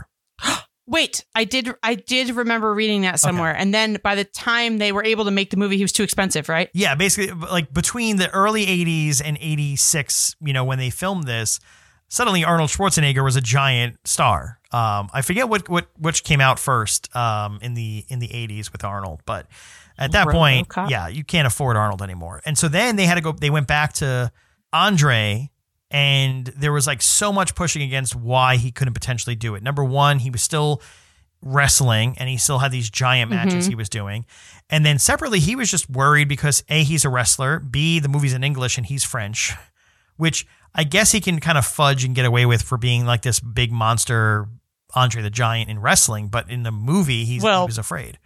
Wait, I did I did remember reading that somewhere. And then by the time they were able to make the movie, he was too expensive, right? Yeah, basically, like between the early eighties and eighty-six, you know, when they filmed this, suddenly Arnold Schwarzenegger was a giant star. Um, I forget what what which came out first um, in the in the eighties with Arnold, but at that point, RoboCop? yeah, you can't afford Arnold anymore. And so then they had to go. They went back to Andre. And there was like so much pushing against why he couldn't potentially do it. Number one, he was still wrestling and he still had these giant matches Mhm. he was doing. And then separately, he was just worried because A, he's a wrestler, B, the movie's in English and he's French, which I guess he can kind of fudge and get away with for being like this big monster Andre the Giant in wrestling. But in the movie, he's, Well- he was afraid.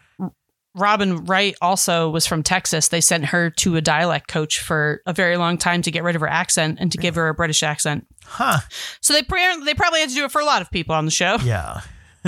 Robin Wright also was from Texas. They sent her to a dialect coach for a very long time to get rid of her accent and to give her a British accent. Huh. So they pre- they probably had to do it for a lot of people on the show. Yeah.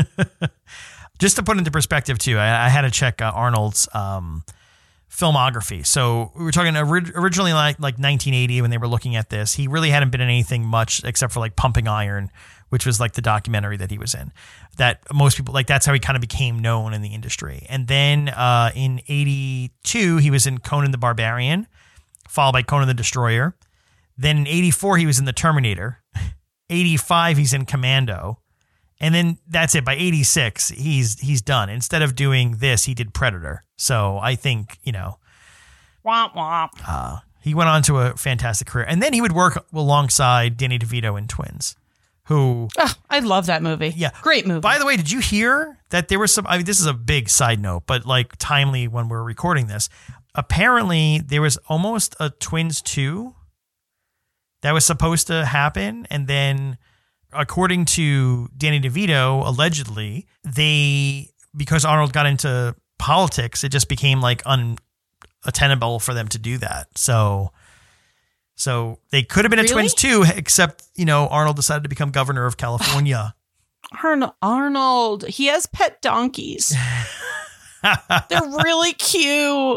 Just to put into perspective, too, I, I had to check uh, Arnold's um, filmography. So we were talking ori- originally like, like nineteen eighty when they were looking at this. He really hadn't been in anything much except for like Pumping Iron, which was like the documentary that he was in. That most people, like that's how he kind of became known in the industry. And then uh, in eighty-two, he was in Conan the Barbarian, followed by Conan the Destroyer. Then in eighty-four, he was in The Terminator. eighty-five, he's in Commando. And then that's it. By eighty-six, he's he's done. Instead of doing this, he did Predator. So I think, you know, Womp womp. Uh, he went on to a fantastic career. And then he would work alongside Danny DeVito in Twins, who... Oh, I love that movie. Yeah. Great movie. By the way, did you hear that there was some... I mean, this is a big side note, but like timely when we're recording this. Apparently, there was almost a Twins two that was supposed to happen. And then, according to Danny DeVito, allegedly, they... Because Arnold got into politics, it just became like unattainable for them to do that. So... So they could have been a Really? Twins too, except, you know, Arnold decided to become governor of California. Arnold, Arnold, he has pet donkeys. They're really cute.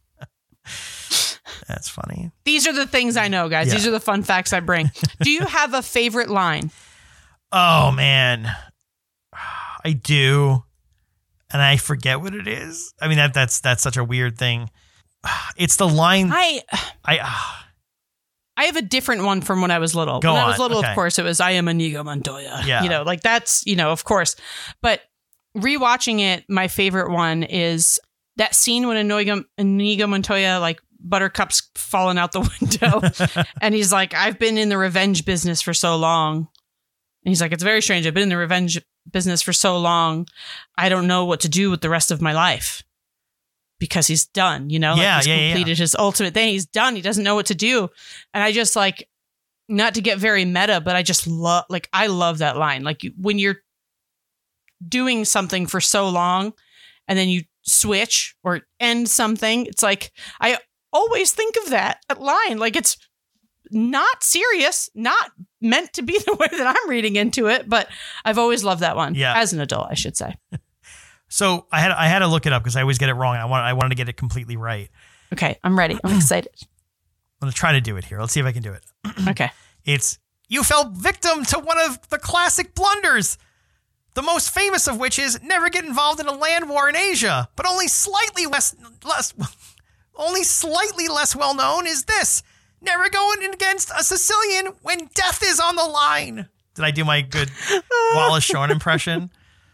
That's funny. These are the things I know, guys. Yeah. These are the fun facts I bring. Do you have a favorite line? Oh, man. I do. And I forget what it is. I mean, that that's that's such a weird thing. It's the line. I I uh, I have a different one from when I was little. Go when I was on. little, Okay. of course, it was I am Inigo Montoya. Yeah. You know, like that's, you know, of course. But rewatching it, my favorite one is that scene when Inigo, Inigo Montoya, like Buttercup's falling out the window. And he's like, I've been in the revenge business for so long. And he's like, it's very strange. I've been in the revenge business for so long. I don't know what to do with the rest of my life. Because he's done, you know, Yeah, like he's yeah, yeah. completed his ultimate thing. He's done. He doesn't know what to do. And I just like, not to get very meta, but I just love, like, I love that line. Like you, when you're doing something for so long and then you switch or end something, it's like, I always think of that line. Like it's not serious, not meant to be the way that I'm reading into it, but I've always loved that one. Yeah. As an adult, I should say. so I had I had to look it up because I always get it wrong. I want I wanted to get it completely right. Okay. I'm ready. I'm excited. I'm gonna try to do it here. Let's see if I can do it. Okay. It's you fell victim to one of the classic blunders. The most famous of which is never get involved in a land war in Asia, but only slightly less less only slightly less well known is this. Never going against a Sicilian when death is on the line. Did I do my good Wallace Shawn impression?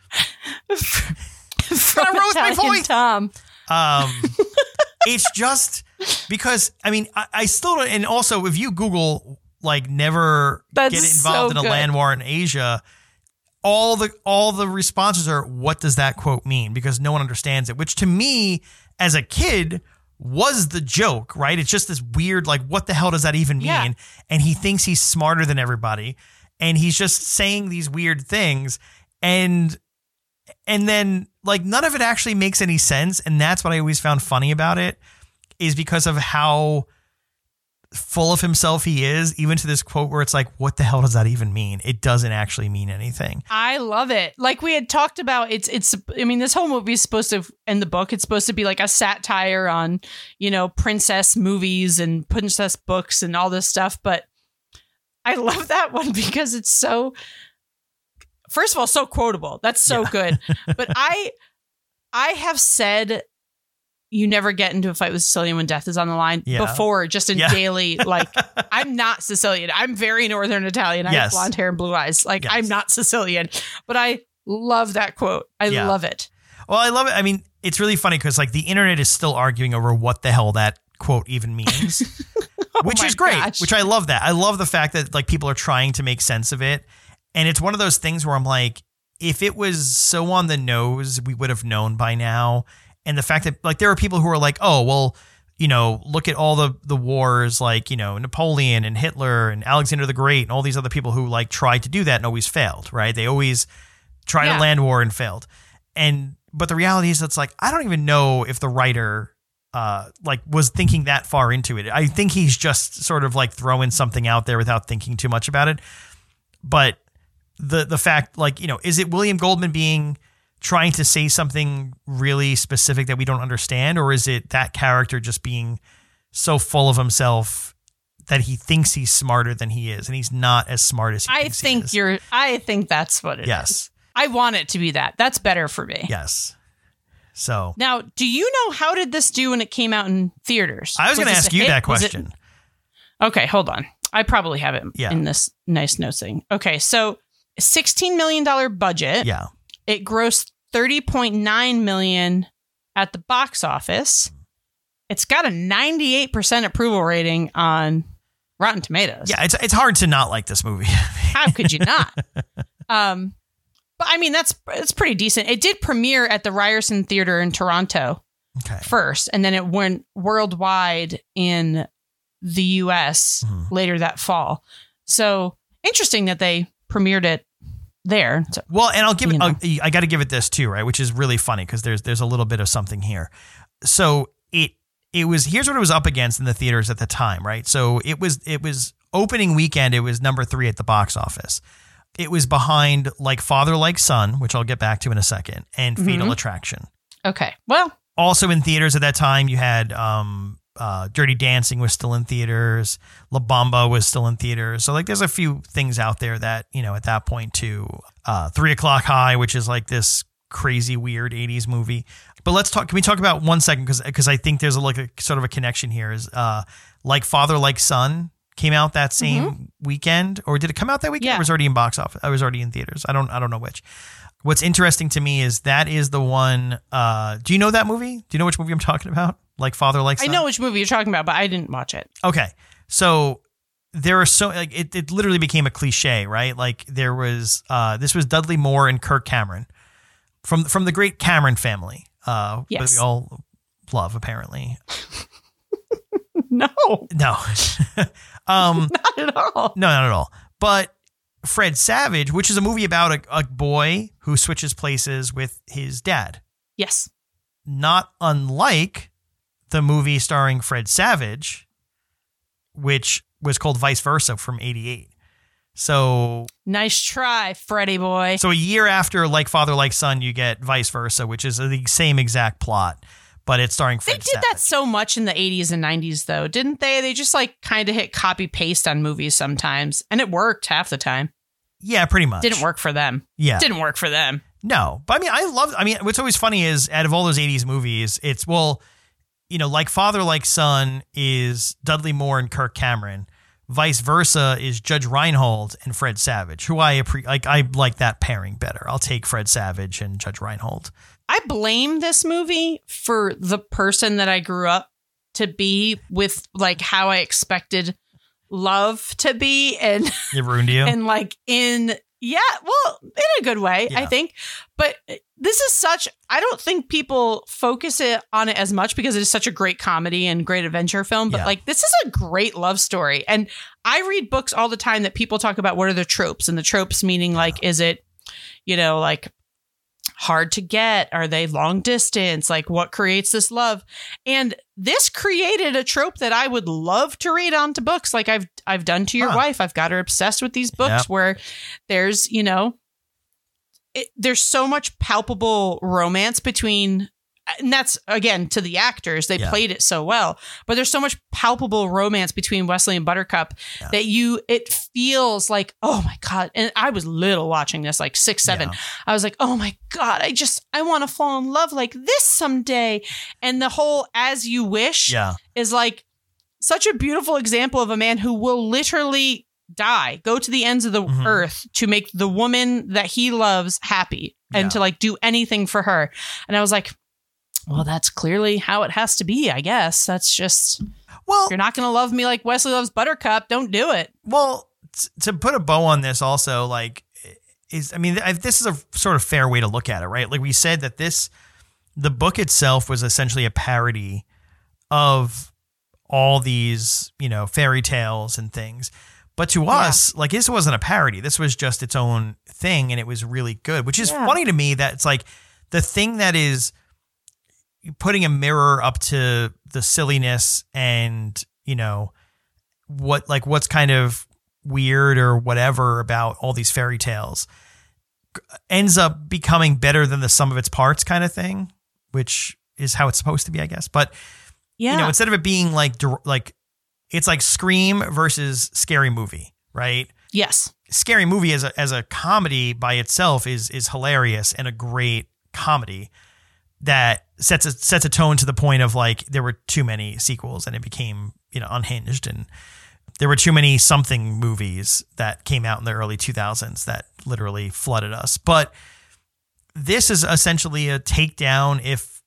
From I rose my Italian voice. Tom. Um, it's just because, I mean, I, I still don't, and also if you Google, like, never That's get involved so in a good. land war in Asia, all the all the responses are, what does that quote mean? Because no one understands it, which to me, as a kid, was the joke, right? It's just this weird, like, what the hell does that even mean? Yeah. And he thinks he's smarter than everybody, and he's just saying these weird things, and and then, like, none of it actually makes any sense, and that's what I always found funny about it, is because of how full of himself he is, even to this quote where it's like, what the hell does that even mean? It doesn't actually mean anything. I love it. Like we had talked about, it's, it's, I mean, this whole movie is supposed to, in the book, it's supposed to be like a satire on, you know, princess movies and princess books and all this stuff. But I love that one because it's so, first of all, so quotable. That's so Yeah. good. But I, I have said, you never get into a fight with Sicilian when death is on the line Yeah. before, just in Yeah. daily, like, I'm not Sicilian. I'm very Northern Italian. I Yes. have blonde hair and blue eyes. Like, Yes. I'm not Sicilian, but I love that quote. I Yeah. love it. Well, I love it. I mean, it's really funny because, like, the internet is still arguing over what the hell that quote even means, which Oh my is great, gosh. which I love that. I love the fact that, like, people are trying to make sense of it. And it's one of those things where I'm like, if it was so on the nose, we would have known by now. And the fact that, like, there are people who are like, oh, well, you know, look at all the, the wars, like, you know, Napoleon and Hitler and Alexander the Great and all these other people who, like, tried to do that and always failed, right? They always tried Yeah. a land war and failed. And, but the reality is, it's like, I don't even know if the writer, uh, like, was thinking that far into it. I think he's just sort of, like, throwing something out there without thinking too much about it. But the, the fact, like, you know, is it William Goldman being trying to say something really specific that we don't understand, or is it that character just being so full of himself that he thinks he's smarter than he is, and he's not as smart as he I thinks he think is? you're, I think that's what it is. Yes. I want it to be that. That's better for me. Yes. So Now, do you know how did this do when it came out in theaters? I was, going to this ask a you hit? that Was it- question. Okay, hold on. I probably have it Yeah. in this nice notes thing. Okay, so sixteen million dollars budget. Yeah. It grossed thirty point nine million dollars at the box office. it's got a ninety-eight percent approval rating on Rotten Tomatoes. Yeah, it's it's hard to not like this movie. How could you not? um, but I mean, that's it's pretty decent. It did premiere at the Ryerson Theater in Toronto Okay. first, and then it went worldwide in the U S Mhm. later that fall. So interesting that they premiered it there. So, Well, and I'll give it. You know. I'll- I got to give it this too, right? Which is really funny because there's there's a little bit of something here. So it it was here's what it was up against in the theaters at the time, right? So it was it was opening weekend. It was number three at the box office. It was behind Like Father Like Son, which I'll get back to in a second, and Fatal Mhm. Attraction. okay. Well, Also in theaters at that time, you had um, uh, Dirty Dancing was still in theaters. La Bamba was still in theaters. So like, there's a few things out there that, you know, at that point too, uh, Three O'Clock High, which is like this crazy, weird eighties movie. But let's talk, can we talk about one second? Cause, cause I think there's a, like a sort of a connection here is, uh, Like Father, Like Son came out that same Mm-hmm. weekend, or did it come out that weekend? Yeah. Or was it already in box office? I was already in theaters. I don't, I don't know which. What's interesting to me is that is the one. Uh, do you know that movie? Do you know which movie I'm talking about? Like Father, Like I Son? know which movie you're talking about, but I didn't watch it. Okay. So there are so like it, it literally became a cliche, right? Like there was uh, this was Dudley Moore and Kirk Cameron from from the great Cameron family. Uh, Yes. that we all love apparently. No, No. um not at all. No, not at all. But Fred Savage, which is a movie about a, a boy who switches places with his dad. Yes. Not unlike the movie starring Fred Savage, which was called Vice Versa from eighty-eight. So, Nice try, Freddie boy. so a year after Like Father, Like Son, you get Vice Versa, which is the same exact plot, but it's starring They Fred did Savage. that so much in the eighties and nineties, though, didn't they? They just like kind of hit copy paste on movies sometimes, and it worked half the time. Yeah, pretty much. Didn't work for them. Yeah. Didn't work for them. No, but I mean, I love, I mean, what's always funny is out of all those eighties movies, it's, well, you know, Like Father, Like Son is Dudley Moore and Kirk Cameron. Vice Versa is Judge Reinhold and Fred Savage, who I appre- like. I like that pairing better. I'll take Fred Savage and Judge Reinhold. I blame this movie for the person that I grew up to be with, like how I expected love to be, and It ruined you. and like in yeah, well, in a good way, I Yeah. think. But this is such, I don't think people focus it on it as much because it is such a great comedy and great adventure film. But Yeah. like, this is a great love story. And I read books all the time that people talk about what are the tropes, and the tropes meaning like, is it, you know, like hard to get? Are they long distance? Like what creates this love? And this created a trope that I would love to read onto books. Like I've, I've done to your Huh. wife. I've got her obsessed with these books Yep. where there's, you know, it, there's so much palpable romance between, and that's again to the actors, they Yeah. played it so well, but there's so much palpable romance between Wesley and Buttercup Yeah. that you, it feels like, oh my God. And I was little watching this, like six, seven. Yeah. I was like, oh my God, I just, I want to fall in love like this someday. And the whole As You Wish Yeah. is like such a beautiful example of a man who will literally die, go to the ends of the Mhm. earth to make the woman that he loves happy and Yeah. to like do anything for her. And I was like, well, that's clearly how it has to be, I guess. That's just, Well, you're not going to love me like Wesley loves Buttercup. Don't do it. Well, t- to put a bow on this also, like, is, I mean, I- this is a sort of fair way to look at it, right? Like we said that this, the book itself was essentially a parody of all these, you know, fairy tales and things. But to us, like, this wasn't a parody. This was just its own thing, and it was really good, which is Yeah. funny to me that it's like the thing that is putting a mirror up to the silliness and, you know, what, like, what's kind of weird or whatever about all these fairy tales ends up becoming better than the sum of its parts kind of thing, which is how it's supposed to be, I guess. But, Yeah. you know, instead of it being like, dir- like, it's like Scream versus Scary Movie, right? yes. Scary Movie as a as a comedy by itself is is hilarious and a great comedy that sets a sets a tone to the point of like there were too many sequels and it became, you know, unhinged, and there were too many something movies that came out in the early two thousands that literally flooded us. But this is essentially a takedown, if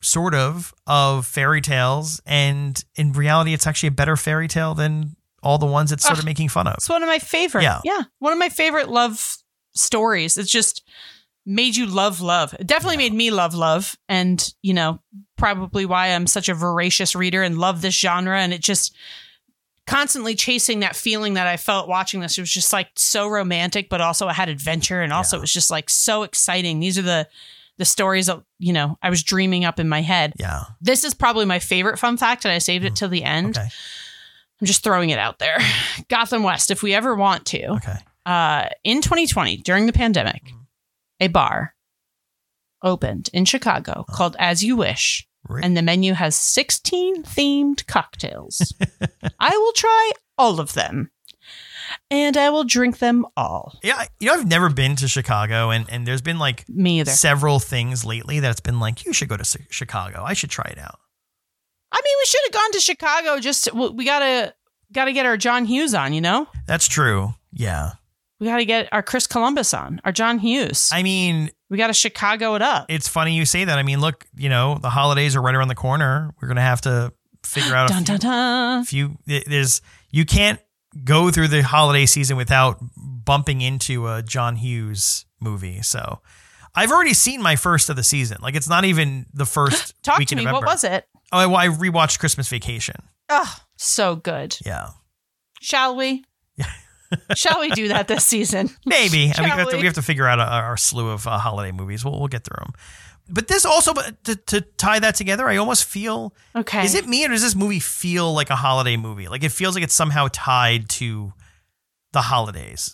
sort of, of fairy tales. And in reality, it's actually a better fairy tale than all the ones it's sort of making fun of. It's one of my favorite. Yeah. Yeah. One of my favorite love stories. It's just made you love love. It definitely yeah. made me love love. And, you know, probably why I'm such a voracious reader and love this genre. And it just constantly chasing that feeling that I felt watching this. It was just like so romantic, but also it had adventure. And also yeah. it was just like so exciting. These are the the stories that, you know, I was dreaming up in my head. Yeah. This is probably my favorite fun fact, and I saved it mm. till the end. Okay. I'm just throwing it out there. Gotham West, if we ever want to. Okay. Uh, in twenty twenty, during the pandemic, mm. a bar opened in Chicago oh. called As You Wish. Really? And the menu has sixteen themed cocktails. I will try all of them. And I will drink them all. Yeah, you know, I've never been to Chicago, and, and there's been like Me either. several things lately that's been like, you should go to Chicago. I should try it out. I mean, we should have gone to Chicago. Just we gotta gotta get our John Hughes on, you know? That's true. Yeah. We gotta get our Chris Columbus on, our John Hughes. I mean, we gotta Chicago it up. It's funny you say that. I mean, look, you know, the holidays are right around the corner. We're gonna have to figure out a dun, few, dun, dun. few. There's you can't go through the holiday season without bumping into a John Hughes movie. So I've already seen my first of the season. Like, it's not even the first Talk week to in me. November. What was it? Oh, well, I rewatched Christmas Vacation. Oh, so good. Yeah. Shall we? Yeah. Shall we do that this season? Maybe. I mean, we have, to, we? we have to figure out our, our slew of uh, holiday movies. We'll, we'll get through them. But this also, to, to tie that together, I almost feel, okay. Is it me or does this movie feel like a holiday movie? Like, it feels like it's somehow tied to the holidays.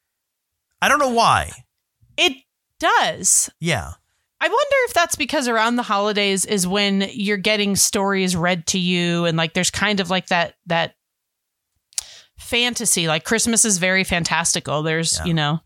I don't know why. It does. Yeah. I wonder if that's because around the holidays is when you're getting stories read to you, and like there's kind of like that that fantasy. Like Christmas is very fantastical. There's, yeah. you know,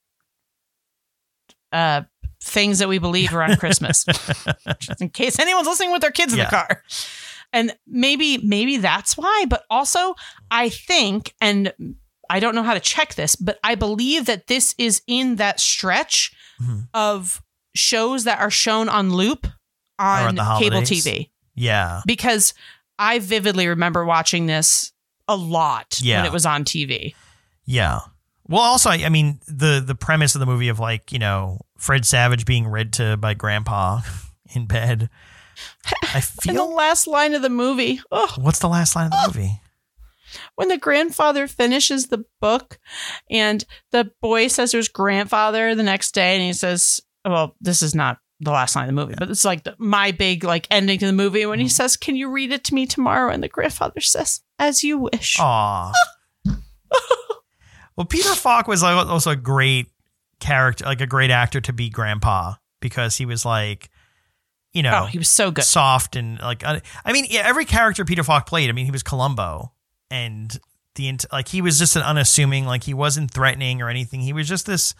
uh things that we believe are on Christmas. Just in case anyone's listening with their kids in yeah. the car. And maybe maybe that's why, but also I think, and I don't know how to check this, but I believe that this is in that stretch mm-hmm. of shows that are shown on loop on cable T V. Yeah. Because I vividly remember watching this a lot yeah. when it was on T V. Yeah. Well, also, I, I mean, the the premise of the movie of like, you know, Fred Savage being read to by Grandpa in bed. I feel and the last line of the movie. Oh, what's the last line of the oh. movie? When the grandfather finishes the book and the boy says there's grandfather the next day, and he says, well, this is not the last line of the movie, yeah. but it's like the, my big like ending to the movie when mm-hmm. he says, can you read it to me tomorrow? And the grandfather says, as you wish. Aw. Well, Peter Falk was also a great character, like a great actor to be Grandpa, because he was like, you know, oh, he was so good, soft and like, I mean, yeah, every character Peter Falk played. I mean, he was Columbo, and the like he was just an unassuming, like he wasn't threatening or anything. He was just this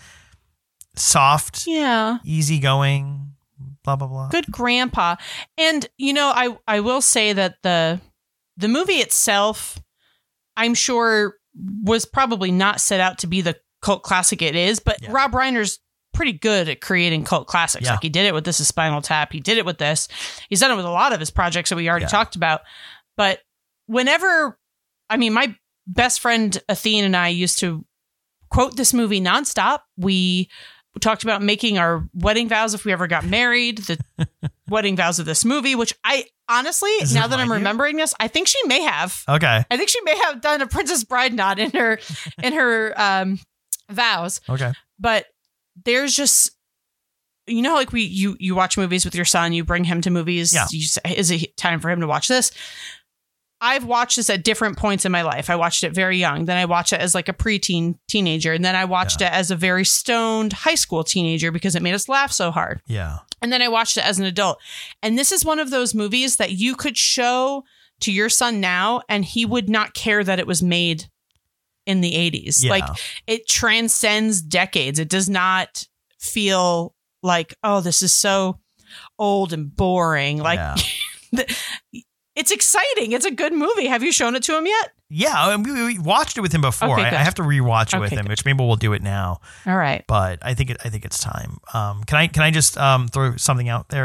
soft, yeah, easygoing, blah blah blah. Good grandpa. And you know, I I will say that the the movie itself, I'm sure, was probably not set out to be the cult classic it is, but yeah. Rob Reiner's pretty good at creating cult classics. Yeah. Like he did it with This Is Spinal Tap. He did it with this. He's done it with a lot of his projects that we already yeah. talked about. But whenever, I mean, my best friend Athene and I used to quote this movie nonstop. We talked about making our wedding vows if we ever got married, the wedding vows of this movie, which I honestly, Does now that I'm remembering you? this, I think she may have. Okay. I think she may have done a Princess Bride nod in her in her um, vows. Okay. But there's just, you know, like we you you watch movies with your son, you bring him to movies. Yeah. You say, is it time for him to watch this? I've watched this at different points in my life. I watched it very young. Then I watched it as like a preteen teenager. And then I watched yeah. it as a very stoned high school teenager because it made us laugh so hard. Yeah. And then I watched it as an adult. And this is one of those movies that you could show to your son now and he would not care that it was made in the eighties. Yeah. Like it transcends decades. It does not feel like, oh, this is so old and boring. Like yeah. the, it's exciting. It's a good movie. Have you shown it to him yet? Yeah, we, we watched it with him before. Okay, I, I have to rewatch it okay, with him, good. which maybe we'll do it now. All right. But I think it, I think it's time. Um, can I can I just um, throw something out there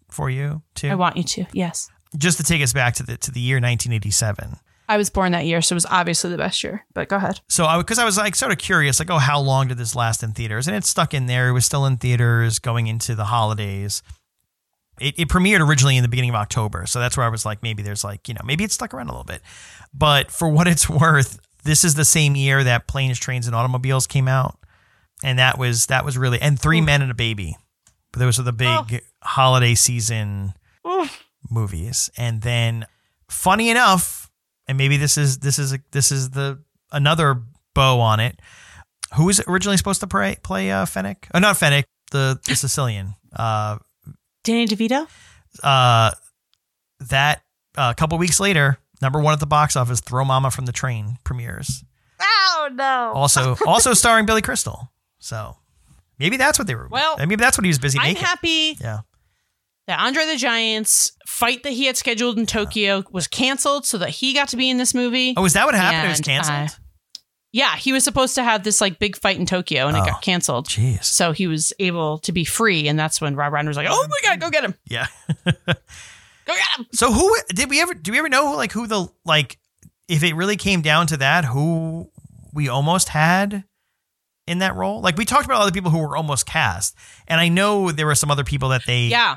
for you too? I want you to. Yes. Just to take us back to the to the year nineteen eighty-seven. I was born that year, so it was obviously the best year. But go ahead. So I because I was like sort of curious, like, oh, how long did this last in theaters? And it stuck in there. It was still in theaters going into the holidays. It, it premiered originally in the beginning of October, so that's where I was like, maybe there's like, you know, maybe it stuck around a little bit. But for what it's worth, this is the same year that Planes, Trains, and Automobiles came out, and that was that was really and Three Ooh. Men and a Baby. But those are the big oh. holiday season Ooh. movies. And then, funny enough. And maybe this is this is a, this is the another bow on it. Who was originally supposed to play play uh, Fennec? Oh, not Fennec, the, the Sicilian. Uh, Danny DeVito. Uh, that a uh, couple weeks later, number one at the box office, Throw Mama from the Train premieres. Oh no! Also, also starring Billy Crystal. So maybe that's what they were. Well, maybe that's what he was busy I'm making. I'm happy. Yeah. That Andre the Giant's fight that he had scheduled in Tokyo was canceled so that he got to be in this movie. Oh, is that what happened? And, it was canceled? Uh, yeah, he was supposed to have this like big fight in Tokyo and oh, it got canceled. Jeez. So he was able to be free, and that's when Rob Reiner was like, oh my God, go get him. Yeah. Go get him. So who did we ever, do we ever know like who the, like, if it really came down to that, who we almost had in that role? Like we talked about all the people who were almost cast, and I know there were some other people that they... Yeah.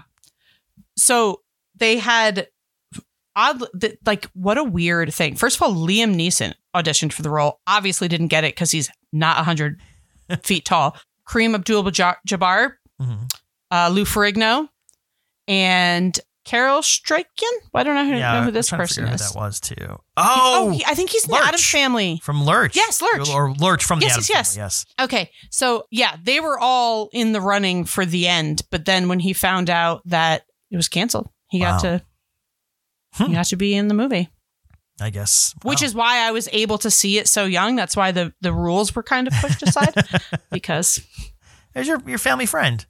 So they had odd, like, what a weird thing. First of all, Liam Neeson auditioned for the role. Obviously didn't get it because he's not one hundred feet tall. Kareem Abdul-Jabbar, mm-hmm. uh, Lou Ferrigno, and Carol Struycken. I don't know who, yeah, know who this person is. Who that was too. Oh, oh he, I think he's in Lurch. the Addams Family. From Lurch. Yes, Lurch. Or Lurch from yes, the Addams yes, Family. Yes. Okay, so yeah, they were all in the running for the end, but then when he found out that it was canceled, he wow. got to hmm. he got to be in the movie. I guess. Wow. Which is why I was able to see it so young. That's why the, the rules were kind of pushed aside. Because there's your your family friend.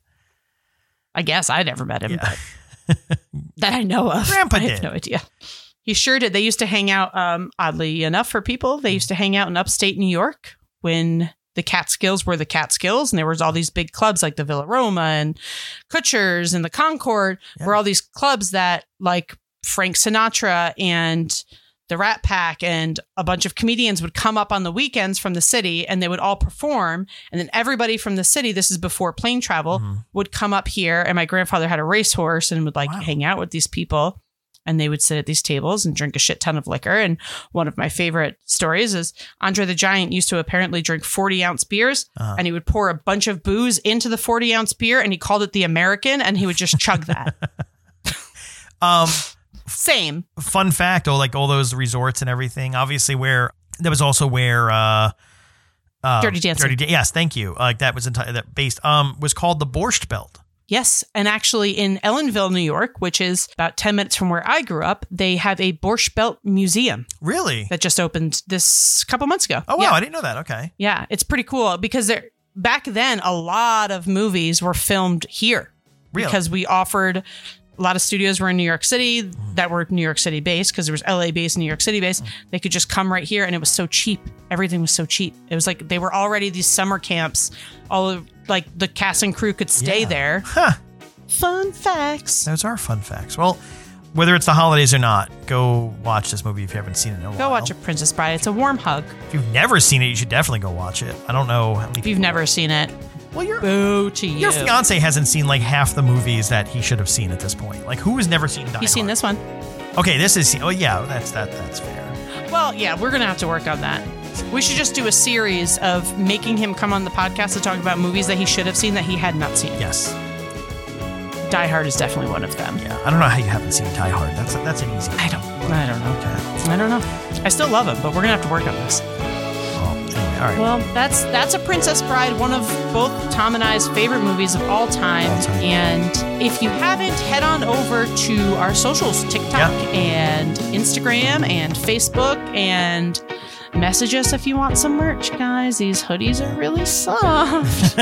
I guess I never met him, yeah. but that I know of. Grandpa I did. have no idea. He sure did. They used to hang out, um, oddly enough for people, they used to hang out in upstate New York when the Catskills were the Catskills, and there was all these big clubs like the Villa Roma and Kutcher's and the Concord, yeah. were all these clubs that like Frank Sinatra and the Rat Pack and a bunch of comedians would come up on the weekends from the city, and they would all perform. And then everybody from the city, this is before plane travel, mm-hmm. would come up here. And my grandfather had a racehorse and would like wow. hang out with these people. And they would sit at these tables and drink a shit ton of liquor. And one of my favorite stories is Andre the Giant used to apparently drink forty ounce beers, uh-huh. and he would pour a bunch of booze into the forty ounce beer, and he called it the American, and he would just chug that. um, Same. Fun fact, oh, like all those resorts and everything, obviously where, that was also where, uh, uh Dirty Dancing. Dirty, yes, thank you. Like that was enti- that based, um, was called the Borscht Belt. Yes. And actually in Ellenville, New York, which is about ten minutes from where I grew up, they have a Borscht Belt Museum. Really? That just opened this couple months ago. Oh, wow. Yeah. I didn't know that. Okay. Yeah. It's pretty cool because there, back then, a lot of movies were filmed here. Really? Because we offered, a lot of studios were in New York City mm. that were New York City based, because there was L A based and New York City based. Mm. They could just come right here, and it was so cheap. Everything was so cheap. It was like they were already these summer camps. All of, like the cast and crew could stay yeah. there. Huh. Fun facts. Those are fun facts. Well, whether it's the holidays or not, go watch this movie if you haven't seen it in a while. Go watch A Princess Bride. It's a warm hug. If you've never seen it, you should definitely go watch it. I don't know how many If you've never seen it, well, your, boo to you. Your fiance hasn't seen like half the movies that he should have seen at this point. Like, who has never seen Die Hard? He's seen this one. Okay, this is... Oh, yeah, that's that. That's fair. Well, yeah, we're going to have to work on that. We should just do a series of making him come on the podcast to talk about movies that he should have seen that he had not seen. Yes. Die Hard is definitely one of them. Yeah, I don't know how you haven't seen Die Hard. That's that's an easy. I don't. I don't know. Okay. I don't know. I still love him, but we're gonna have to work on this. Well, anyway, all right. Well, that's that's A Princess Bride, one of both Tom and I's favorite movies of all time. All time. And if you haven't, head on over to our socials, TikTok yeah. and Instagram and Facebook, and message us if you want some merch, guys. These hoodies are really soft.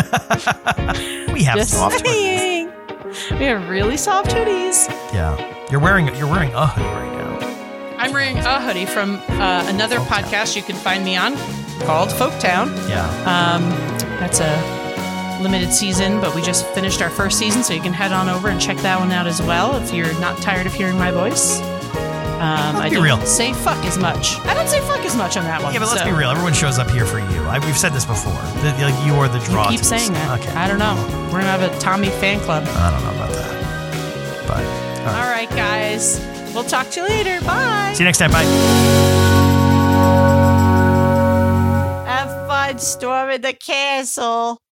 We have Just soft saying. hoodies. We have really soft hoodies. Yeah, you're wearing you're wearing a hoodie right now. I'm wearing a hoodie from uh, another Folktown. podcast you can find me on called Folktown. Yeah. Um, that's a limited season, but we just finished our first season, so you can head on over and check that one out as well if you're not tired of hearing my voice. Um, I be don't real. say fuck as much. I don't say fuck as much on that one. Yeah, but let's so. be real. Everyone shows up here for you. I, we've said this before. The, like, you are the draw. You keep to saying this. that. Okay. I don't know. We're going to have a Tommy fan club. I don't know about that. But, all right. All right, guys. We'll talk to you later. Bye. See you next time. Bye. Have fun storming the castle.